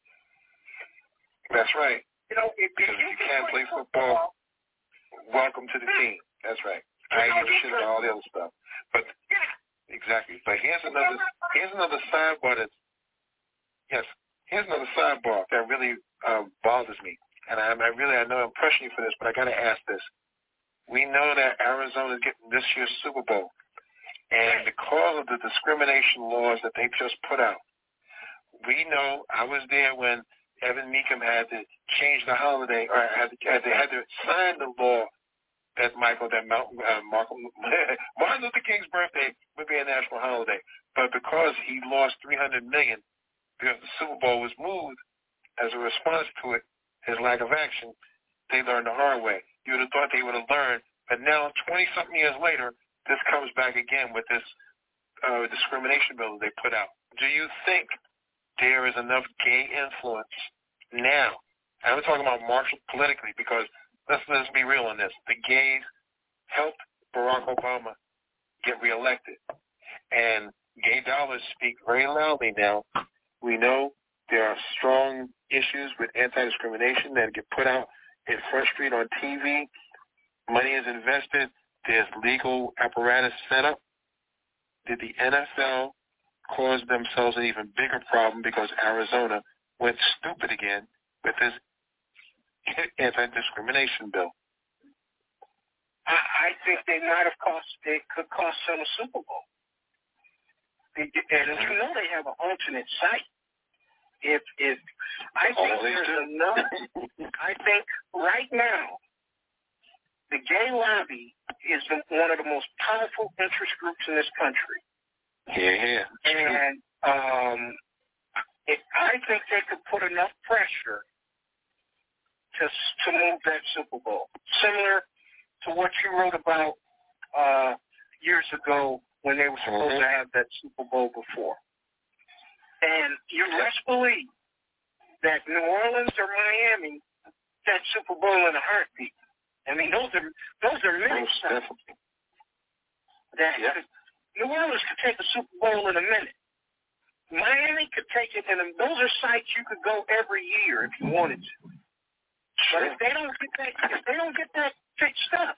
That's right.
You know, if,
because
if you,
if you can't play football, football, welcome to the team. That's right. I ain't gonna shit on all the other stuff. But
yeah.
exactly. But here's another here's another sidebar that's yes, here's another sidebar that really uh, bothers me. And I, I really I know I'm pressing you for this, but I gotta ask this. We know that Arizona is getting this year's Super Bowl. And because of the discrimination laws that they just put out, we know, I was there when Evan Meacham had to change the holiday, or had to, had to, had to sign the law that Michael, that Malcolm, uh, Malcolm, Martin Luther King's birthday would be a national holiday. But because he lost three hundred million dollars because the Super Bowl was moved as a response to it, his lack of action, they learned the hard way. You would have thought they would have learned, but now twenty-something years later, this comes back again with this uh, discrimination bill that they put out. Do you think there is enough gay influence now? I'm talking about Marshall politically, because let's, let's be real on this. The gays helped Barack Obama get reelected. And gay dollars speak very loudly now. We know there are strong issues with anti-discrimination that get put out in Front Street on T V. Money is invested. There's legal apparatus set up. Did the N F L cause themselves an even bigger problem because Arizona went stupid again with this anti-discrimination bill?
I, I think they might have cost, they could cost them a Super Bowl. They, and you know they have an alternate site. If, if, I think there's enough, I think right now, the gay lobby is one of the most powerful interest groups in this country.
Yeah.
And um, it, I think they could put enough pressure to to move that Super Bowl, similar to what you wrote about uh, years ago when they were supposed mm-hmm. to have that Super Bowl before. And you best believe that New Orleans or Miami, that Super Bowl in a heartbeat. I mean, those are those are many stuff that
yeah.
could, New Orleans could take a Super Bowl in a minute. Miami could take it in a, those are sites you could go every year if you wanted to. But if they don't get that, if they don't get that fixed up,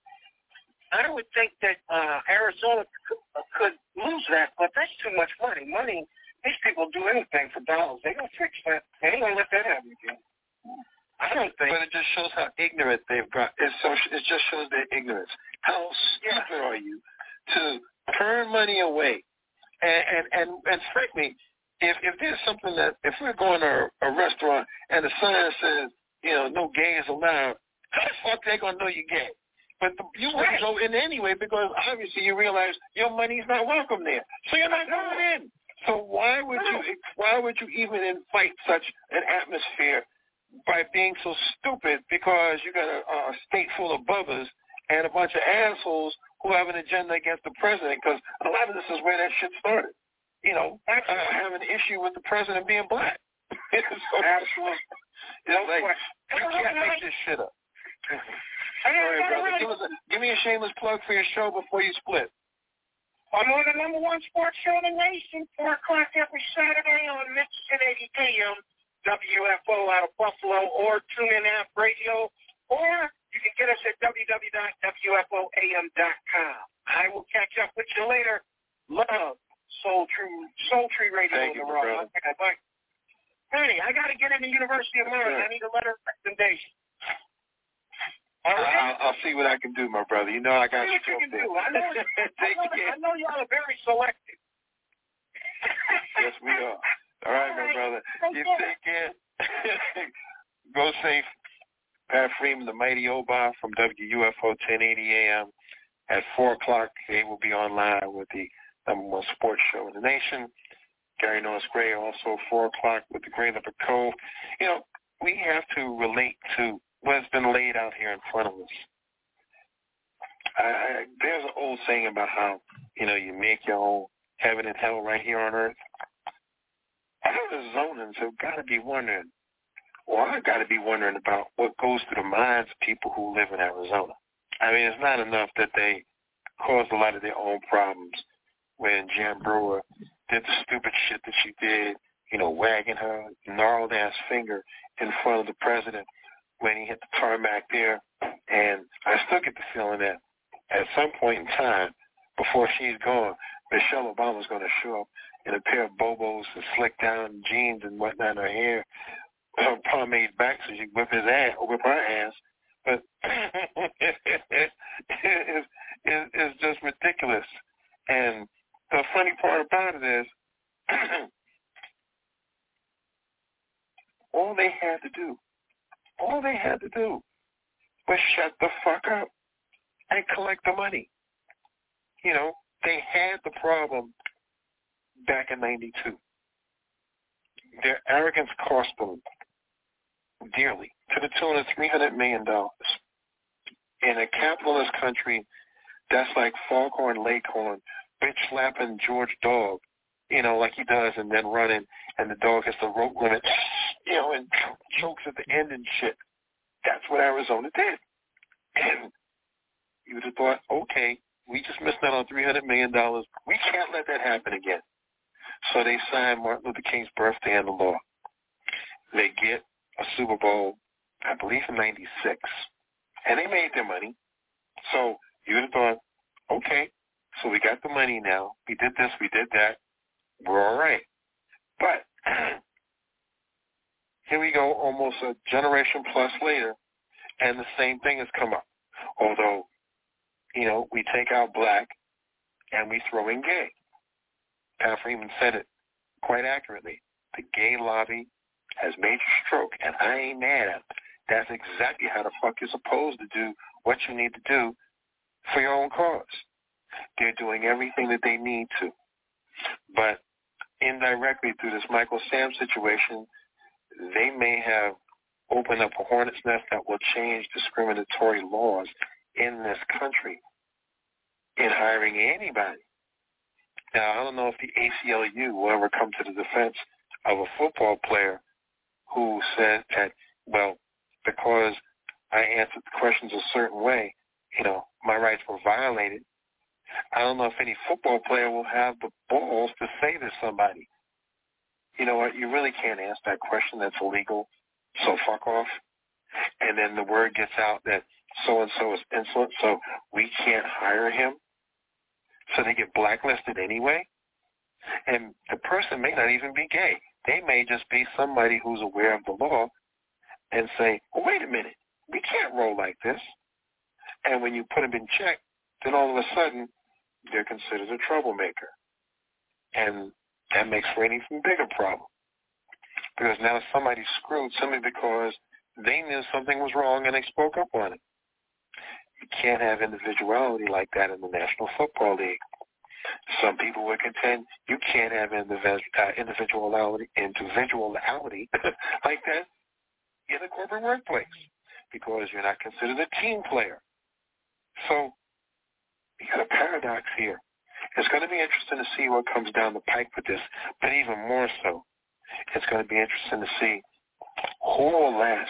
I would think that uh, Arizona could, uh, could lose that. But that's too much money. Money. These people do anything for dollars. They don't fix that. They ain't gonna let that happen again. I don't think.
But it just shows how ignorant they've got. It, so, it just shows their ignorance. How stupid
yeah.
are you to turn money away? And and and, and frankly, if if there's something that if we're going to a, a restaurant and the sign says, you know, no gay is allowed, how the fuck they gonna know you're gay? But the, you wouldn't go in anyway because obviously you realize your money's not welcome there, so you're not going in. So why would you why would you even invite such an atmosphere by being so stupid? Because you got a, a state full of buggers and a bunch of assholes who have an agenda against the president. Because a lot of this is where that shit started. You know, uh, have an issue with the president being black. so,
Absolutely.
You know, like you can't make this shit up. All right, brother. Give, us a, give me a shameless plug for your show before you split.
I'm on the number one sports show in the nation, four o'clock every Saturday on Mixed eighty P M, W F O out of Buffalo, or TuneIn app radio, or you can get us at w w w dot w f o a m dot com. I will catch up with you later. Love Soul Tree, Soul Tree Radio
Thank
in the
you,
Raw. Bye. Hey, I got to get into University of Maryland. I need a letter of recommendation. All right.
I'll, I'll see what I can do, my brother. You know I got
see what you can do. I know, I, know, I know y'all are very selective.
Yes, we are. All right, All right. my brother.
Take
you
care.
take care. Go safe. Pat Freeman, the Mighty Oba from W U F O ten eighty A M. At four o'clock, they will be online with the number one sports show in the nation. Gary Norris Gray also four o'clock with the Green Leopard Cove. You know, we have to relate to what's been laid out here in front of us. I, I, there's an old saying about how, you know, you make your own heaven and hell right here on earth. Arizonans have got to be wondering, or I've got to be wondering about what goes through the minds of people who live in Arizona. I mean, it's not enough that they caused a lot of their own problems when Jan Brewer did the stupid shit that she did, you know, wagging her gnarled-ass finger in front of the president when he hit the tarmac there. And I still get the feeling that at some point in time, before she's gone, Michelle Obama's going to show up in a pair of Bobos and slick down jeans and whatnot in her hair, her pomade back so she can whip his ass, whip her ass. But it's, it's, it's just ridiculous. And the funny part about it is all to do but shut the fuck up and collect the money. You know, they had the problem back in ninety-two. Their arrogance cost them dearly, to the tune of three hundred million dollars. In a capitalist country, that's like Foghorn Leghorn, bitch slapping George Dog, you know, like he does, and then running, and the dog hits the rope limit, you know, and chokes at the end and shit. That's what Arizona did. And you would have thought, okay, we just missed out on three hundred million dollars. We can't let that happen again. So they signed Martin Luther King's birthday into law. They get a Super Bowl, I believe, in ninety-six. And they made their money. So you would have thought, okay, so we got the money now. We did this, we did that. We're all right. But here we go, almost a generation plus later, and the same thing has come up. Although, you know, we take out black and we throw in gay. Pat Freeman said it quite accurately. The gay lobby has major stroke, and I ain't mad at it. That's exactly how the fuck you're supposed to do what you need to do for your own cause. They're doing everything that they need to. But indirectly through this Michael Sam situation, they may have opened up a hornet's nest that will change discriminatory laws in this country in hiring anybody. Now, I don't know if the A C L U will ever come to the defense of a football player who said that, well, because I answered the questions a certain way, you know, my rights were violated. I don't know if any football player will have the balls to say to somebody, you know what, you really can't ask that question, that's illegal, so fuck off. And then the word gets out that so-and-so is insolent, so we can't hire him. So they get blacklisted anyway. And the person may not even be gay. They may just be somebody who's aware of the law and say, well, wait a minute, we can't roll like this. And when you put them in check, then all of a sudden, they're considered a troublemaker. And that makes for an even bigger problem. Because now somebody's screwed simply because they knew something was wrong and they spoke up on it. You can't have individuality like that in the National Football League. Some people would contend you can't have individuality, individuality like that in the corporate workplace because you're not considered a team player. So you got a paradox here. It's going to be interesting to see what comes down the pike with this, but even more so, it's going to be interesting to see who will last.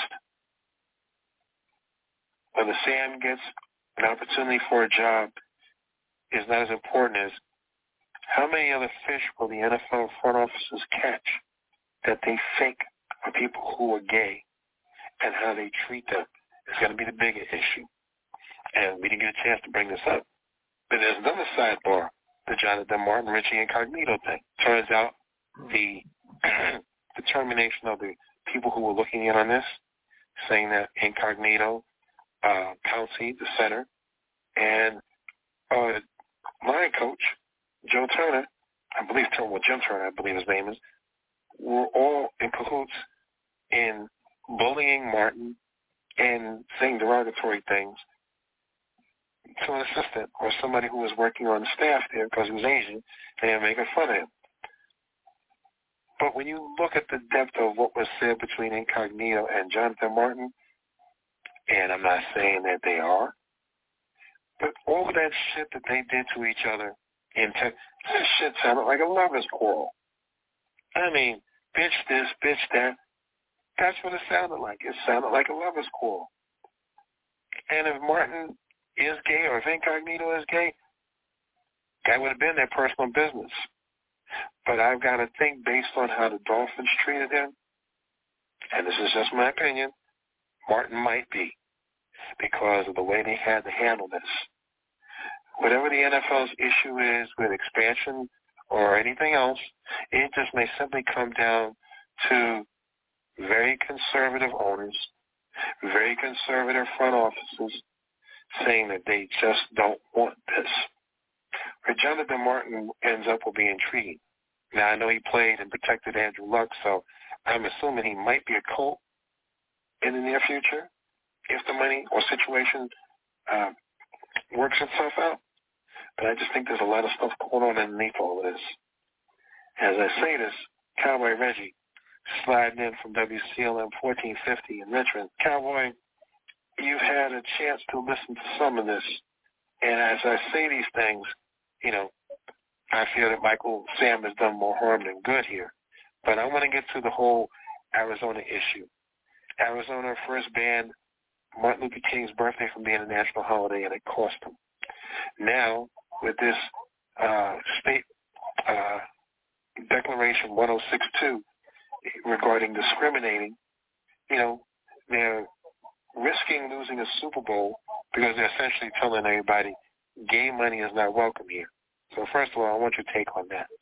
When the Sam gets an opportunity for a job is not as important as how many other fish will the N F L front offices catch that they fake are people who are gay and how they treat them is going to be the bigger issue. And we didn't get a chance to bring this up. But there's another sidebar, the Jonathan Martin, Richie Incognito thing. Turns out the determination of the people who were looking in on this, saying that Incognito, uh, Pouncey, the center, and uh, line coach, Joe Turner, I believe, well, Jim Turner, I believe his name is, were all in cahoots in bullying Martin and saying derogatory things to an assistant or somebody who was working on the staff there because he was Asian, and they were making fun of him. But when you look at the depth of what was said between Incognito and Jonathan Martin, and I'm not saying that they are, but all of that shit that they did to each other, in te- that shit sounded like a lover's quarrel. I mean, bitch this, bitch that. That's what it sounded like. It sounded like a lover's quarrel. And if Martin is gay or if Incognito is gay, that would have been their personal business. But I've got to think based on how the Dolphins treated him, and this is just my opinion, Martin might be because of the way they had to handle this. Whatever the N F L's issue is with expansion or anything else, it just may simply come down to very conservative owners, very conservative front offices saying that they just don't want this. Where Jonathan Martin ends up will be intriguing. Now, I know he played and protected Andrew Luck, so I'm assuming he might be a Colt in the near future. if the money or situation uh, works itself out. But I just think there's a lot of stuff going on underneath all of this. As I say this, Cowboy Reggie sliding in from W C L M fourteen fifty in Richmond. Cowboy, you've had a chance to listen to some of this. And as I say these things, you know, I feel that Michael Sam has done more harm than good here. But I want to get to the whole Arizona issue. Arizona first banned Martin Luther King's birthday from being a national holiday, and it cost them. Now, with this uh, state uh, declaration one oh six two regarding discriminating, you know, they're risking losing a Super Bowl because they're essentially telling everybody gay money is not welcome here. So first of all, I want your take on that.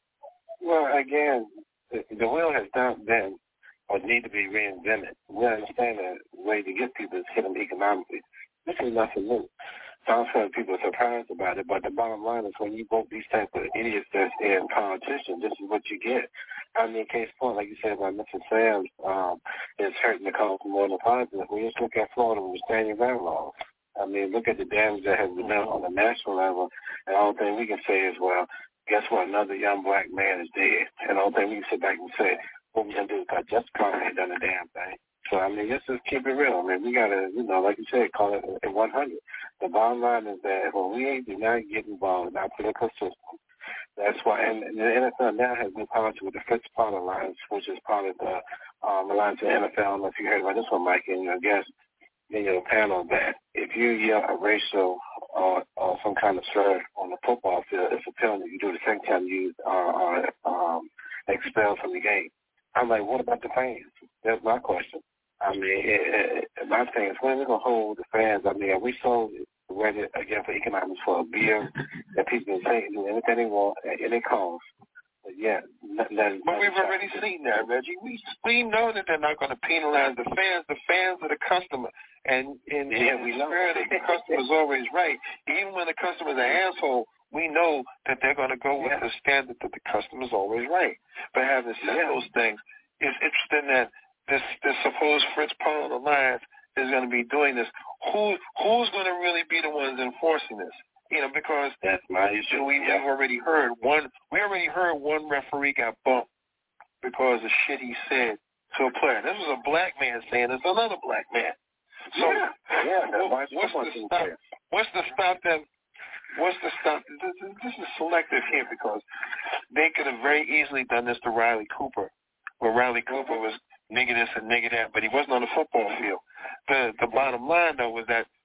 Well, again, the, the wheel has not been or need to be reinvented. We understand that the way to get people is hit them economically. This is nothing new. So I'm sure people are surprised about it, but the bottom line is when you vote these type of idiots that's in politicians, this is what you get. I mean, case point, like you said about Mister Sam's, um, is hurting the cause more than positive. We just look at Florida with the standing ground laws. I mean, look at the damage that has been done on the national level, and the only thing we can say is, well, guess what? Another young black man is dead. And the only thing we can sit back and say, what we going to do because Justice Department ain't done a damn thing. So, I mean, let's just keep it real. I mean, we got to, you know, like you said, call it at one hundred. The bottom line is that when we do not get involved in our political system, that's why, and, and the N F L now has been partnered with the Fritz Potter Alliance, which is part of the um, alliance of the N F L. I don't know if you heard about this one, Mike, and I guess in your panel that if you yell a racial or, or some kind of slur on the football field, it's a penalty. You do the same time you are uh, um, expelled from the game. I'm like, what about the fans? That's my question. I mean, it, it, my thing is, when are we going to hold the fans? I mean, are we so ready, again, for economics, for a beer that people can say do anything they want at any cost? But yeah, nothing, nothing,
but we've already seen that, Reggie. We we know that they're not going to penalize the fans. The fans are the customer. And in,
yeah,
in
we
the
know.
spirit of the customer's always right. Even when the customer's an asshole, we know that they're going to go with
yeah.
the standard that the customer's always right. But having said
yeah.
those things, it's interesting that this, this supposed Fritz Potter Alliance is going to be doing this. Who Who's going to really be the ones enforcing this? You know, because
that's my issue.
We,
yeah.
we've already heard one. We already heard one referee got bumped because of shit he said to a player. This was a black man saying this, another black man. So
yeah, yeah.
what, what's the stop? What's the stop them? What's the stop? This, this is selective here because they could have very easily done this to Riley Cooper, where Riley Cooper was nigga this and nigga that, but he wasn't on the football field. The the bottom line though was that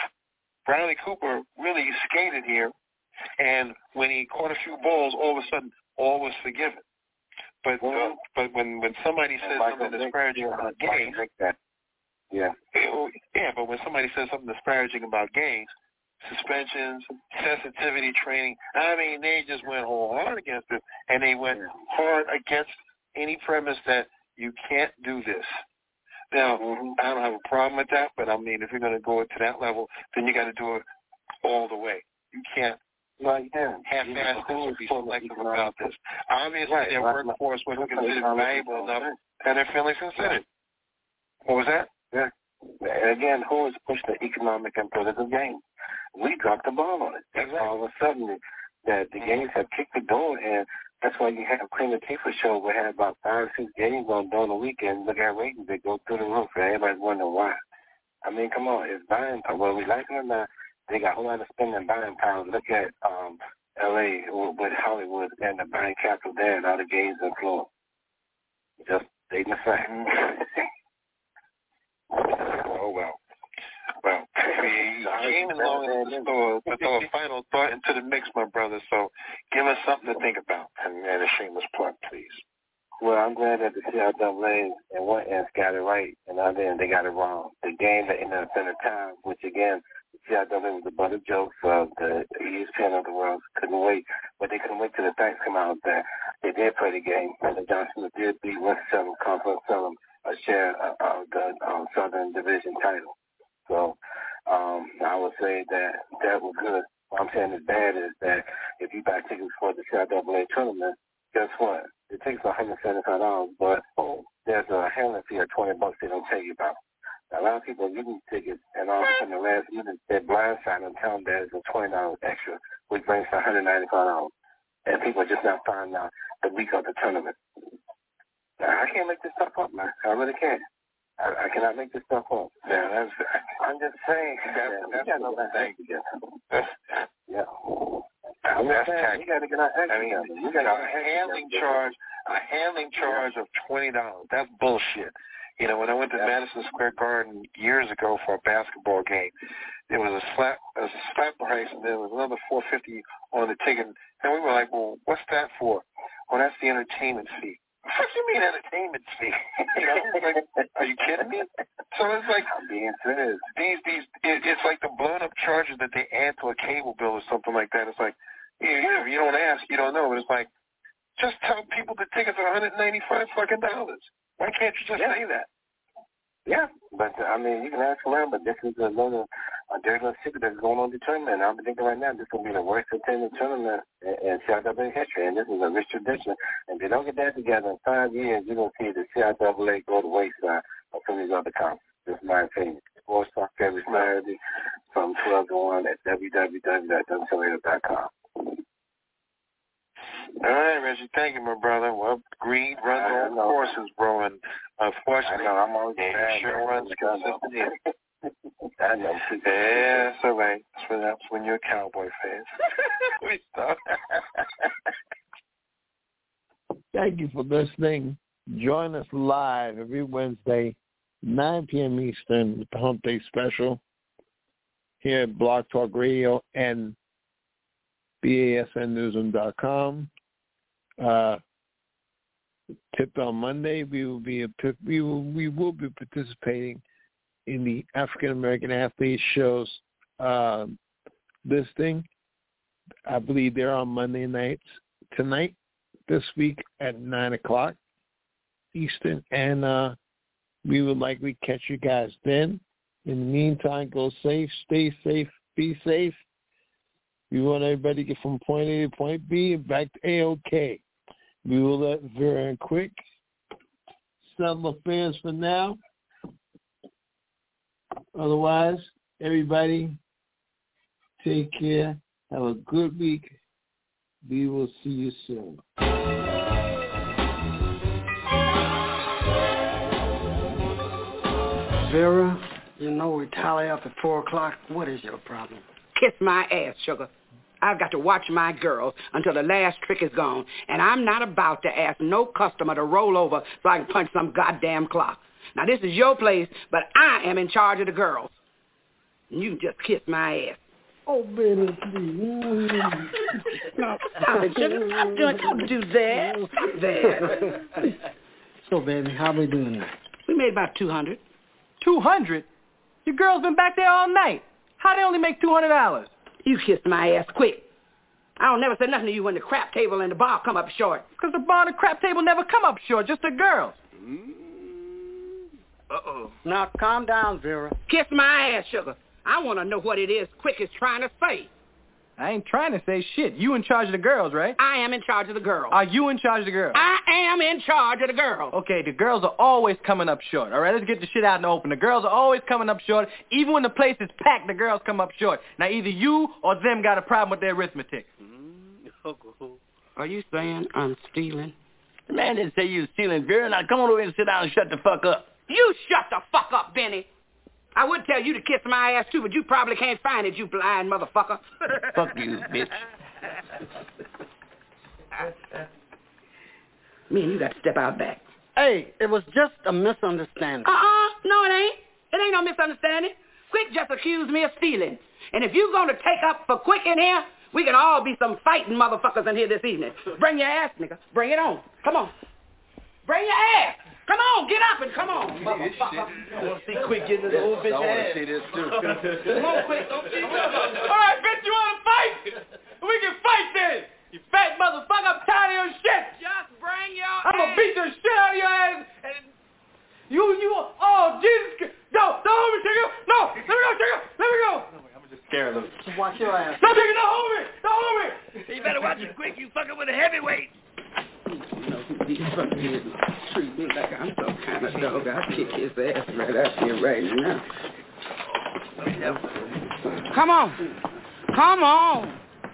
Riley Cooper really skated here, and when he caught a few balls, all of a sudden, all was forgiven. But uh, but when, when somebody says something disparaging about gays,
yeah,
yeah, but when somebody says something disparaging about gays, suspensions, sensitivity training, I mean, they just went whole hard against it, and they went hard against any premise that you can't do this. Now, I don't have a problem with that, but I mean, if you're going to go to that level, then you got to do it all the way. You can't
like yeah.
half-ass this or be selective about this. Obviously, right. their right. workforce wasn't considered valuable enough, and their feelings considered. What was that?
Yeah. And again, who is pushing the economic and political game? We dropped the ball on it.
Exactly.
All of a sudden, that the games have kicked the door, and that's why you have Cream Latifah show. We had about five or six games on during the weekend. Look at ratings; they go through the roof, and everybody's wondering why. I mean, come on, it's buying power. Whether we like it or not, they got a whole lot of spending buying power. Look at um, L A with Hollywood and the buying capital there, and all the games in Florida. Just stating the fact.
Oh well. Well, we came along to throw, to throw a final thought into the mix, my brother. So give us something to think about, and, and a shameless plug, please.
Well, I'm glad that the C I A A in one end got it right, and the other end they got it wrong. The game that ended up in the time, which again, the C I A A was a butt of jokes of the E S P N of the world. Couldn't wait, but they couldn't wait till the facts come out that they did play the game, and the Johnson did beat Winston-Salem Conference Salem a share of the um, Southern Division title. So um, I would say that that was good. What I'm saying is bad is that if you buy tickets for the C I A A tournament, guess what? It takes one hundred seventy-five dollars, but oh, there's a handling fee of twenty bucks they don't tell you about. A lot of people are getting tickets, and all of a sudden, the last minute, they're blindsided and tell them that it's a twenty dollars extra, which brings to one hundred ninety-five dollars. And people are just now finding out the week of the tournament. Now, I can't make this stuff up, man. I really can't. I, I cannot make this stuff up. Yeah, that's, I'm just saying. That's, that's, that's no thing. Yeah. I'm just saying, you got to get out. I mean, you got a handling charge, a handling charge of twenty dollars. That's bullshit. You know, when I went to yeah. Madison Square Garden years ago for a basketball game, there was a slap, a slap price, and there was another four fifty on the ticket. And we were like, well, what's that for? Oh, that's the entertainment fee. What do you mean entertainment fee? You know, like, are you kidding me? So it's like I'm being serious. These, these, it, it's like the blown-up charges that they add to a cable bill or something like that. It's like, you know, you don't ask, you don't know. But it's like, just tell people the tickets are one hundred ninety-five fucking dollars. Why can't you just yeah. say that? Yeah, but uh, I mean, you can ask around, but this is another a dirty little secret that's going on in the tournament. I'm thinking right now this is going to be the worst attended tournament in, in C I A A history, and this is a rich tradition. And if they don't get that together in five years, you're going to see the C I A A go to wayside of some of these other conferences. This is my opinion. Sports Talk every Saturday from twelve to one at w w w dot w c radio dot com. All right, Reggie. Thank you, my brother. Well, greed runs all courses, bro, and unfortunately, I know, I'm always bad, sure runs consistently. I know. Yeah, that's all right. That's when, that's when you're a Cowboy fan. We stop.
Thank you for listening. Join us live every Wednesday, nine p.m. Eastern, with the Hump Day Special here at Blog Talk Radio and B A S N newsroom dot com. Uh, tipped on Monday, we will be a, we will we will be participating in the African American Athlete Show's uh, listing. I believe they're on Monday nights tonight, this week at nine o'clock Eastern, and uh, we would likely catch you guys then. In the meantime, go safe, stay safe, be safe. We want everybody to get from point A to point B and back to A-OK. We will let Vera and Quick settle affairs for now. Otherwise, everybody, take care. Have a good week. We will see you soon.
Vera, you know we tally up at four o'clock. What is your problem?
Kiss my ass, sugar. I've got to watch my girls until the last trick is gone, and I'm not about to ask no customer to roll over so I can punch some goddamn clock. Now, this is your place, but I am in charge of the girls. And you can just kiss my ass.
Oh, baby, please.
No, stop it, sugar. Don't, don't do that. There.
So, baby, how we doing now?
We made about two hundred.
two hundred? Your girl's been back there all night. How they only make two hundred dollars?
You kissed my ass quick. I don't never say nothing to you when the crap table and the bar come up short.
Because the bar and the crap table never come up short, just the girls.
Mm. Uh-oh. Now, calm down, Vera.
Kiss my ass, sugar. I want to know what it is Quick is trying to say.
I ain't trying to say shit. You in charge of the girls, right?
I am in charge of the girls.
Are you in charge of the girls?
I am in charge of the girls.
Okay, the girls are always coming up short. All right, let's get the shit out in the open. The girls are always coming up short. Even when the place is packed, the girls come up short. Now, either you or them got a problem with their arithmetic.
Are you saying I'm stealing?
The man didn't say you was stealing, Vera. Now, come on over and sit down and shut the fuck up.
You shut the fuck up, Benny. I would tell you to kiss my ass, too, but you probably can't find it, you blind motherfucker.
Fuck you, bitch.
Me and you got to step out back.
Hey, it was just a misunderstanding.
Uh-uh. No, it ain't. It ain't no misunderstanding. Quick just accused me of stealing. And if you're going to take up for Quick in here, we can all be some fighting motherfuckers in here this evening. Bring your ass, nigga. Bring it on. Come on. Bring your ass. Come on, get up and come on, motherfucker.
I want to see Quick getting this old bitch ass. I want to see this, too.
Come on, Quick. Don't see
All right, bitch, you want to fight? We can fight then. You fat motherfucker, I'm tired of your shit.
Just bring your
I'm going to beat the shit out of your ass. And you, you, oh, Jesus. No, don't hold me, Trigger. No, let me go, Trigger. Let me go. I'm just scared of them.
Just watch your ass.
No, Trigger, don't hold me. Don't hold me.
You better watch it Quick. You fucking with a heavyweight.
You know,
These fuckers treat me like I'm some kind of dog. I'll kick his ass right out here right now. Come on. Come on.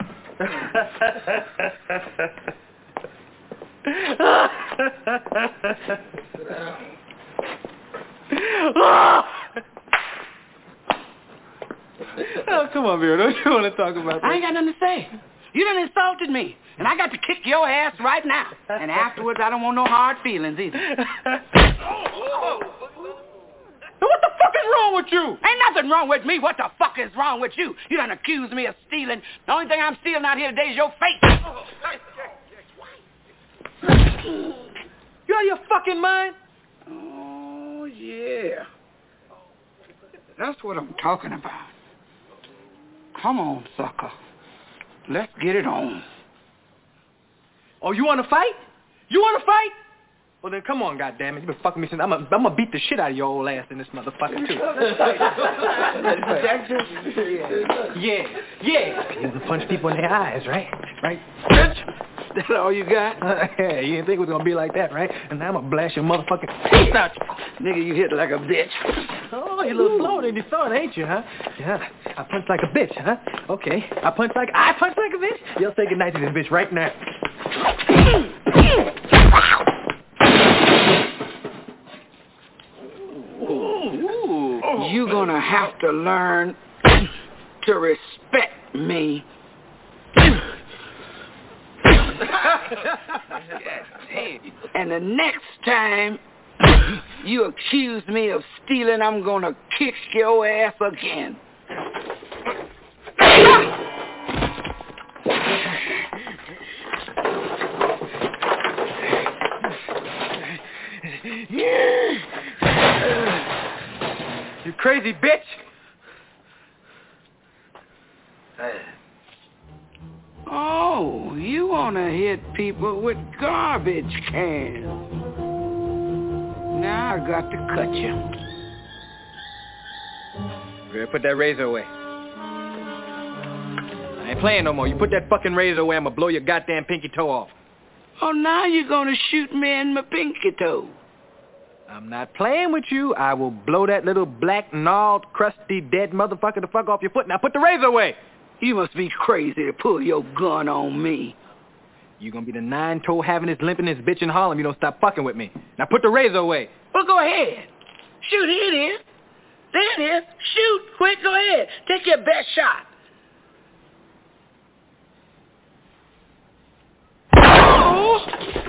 Oh, come on, Vera. Don't you want to talk about that?
I ain't got nothing to say. You done insulted me, and I got to kick your ass right now. And afterwards, I don't want no hard feelings either.
What the fuck is wrong with you?
Ain't nothing wrong with me. What the fuck is wrong with you? You done accused me of stealing. The only thing I'm stealing out here today is your face.
You out of your fucking mind?
Oh, yeah. That's what I'm talking about. Come on, sucker. Let's get it on.
Oh, you want to fight? You want to fight? Well, then come on, goddammit. You've been fucking me since... I'm going to beat the shit out of your old ass in this motherfucker, too. yeah, yeah. You can punch people in their eyes, right? Right? Bitch! That's all you got? Yeah, you didn't think it was going to be like that, right? And now I'm going to blast your motherfucking teeth out you.
Nigga, you hit like a bitch.
Oh, you're a little slower than you thought, ain't you, huh? Yeah, I punch like a bitch, huh? Okay, I punch like... I punch like a bitch? You'll say goodnight to this bitch right now.
You're gonna have to learn to respect me. And the next time you accuse me of stealing, I'm gonna kick your ass again.
You crazy bitch!
Oh, you wanna hit people with garbage cans. Now I got to cut you.
Better put that razor away. I ain't playing no more. You put that fucking razor away, I'm gonna blow your goddamn pinky toe off.
Oh, now you're gonna shoot me in my pinky toe.
I'm not playing with you. I will blow that little black, gnarled, crusty, dead motherfucker the fuck off your foot. Now put the razor away.
You must be crazy to pull your gun on me.
You gonna be the nine-toe having this limping bitch in Harlem. You don't stop fucking with me. Now put the razor away.
Well, go ahead. Shoot, here it is. There it is. Shoot, quick, go ahead. Take your best shot. Oh!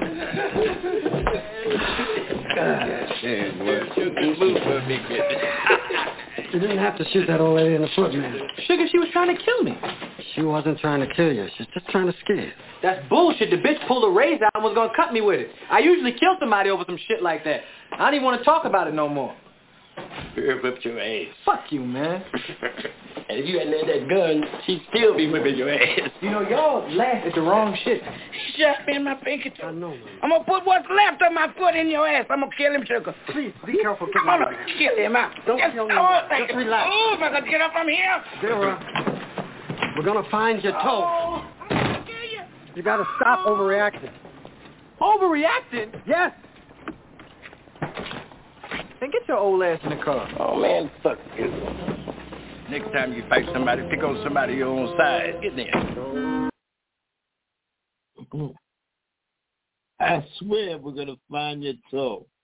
You didn't have to shoot that old lady in the foot, man.
Sugar, she was trying to kill me.
She wasn't trying to kill you. She's just trying to scare you.
That's bullshit. The bitch pulled a razor out and was gonna cut me with it. I usually kill somebody over some shit like that. I don't even want to talk about it no more.
Her whipped your ass.
Fuck you, man.
And if you hadn't had that gun, she'd still be whipping your ass.
You know, y'all laugh at the wrong shit.
He shot me in my pinky toe.
I know, man.
I'm gonna put what's left of my foot in your ass. I'm gonna kill him, sugar.
Please, be careful.
Come on, kill him out.
Don't
Just,
kill him.
Oh,
Just relax.
Oh, am I gonna get up from here?
Vera, we're gonna find your toe.
Oh, I'm gonna kill you.
You gotta stop overreacting.
Overreacting?
Yes.
Then get your old ass in the car.
Oh, man, fuck you. Next time you fight somebody, pick on somebody your own size. Get there.
I swear we're going to find your toe.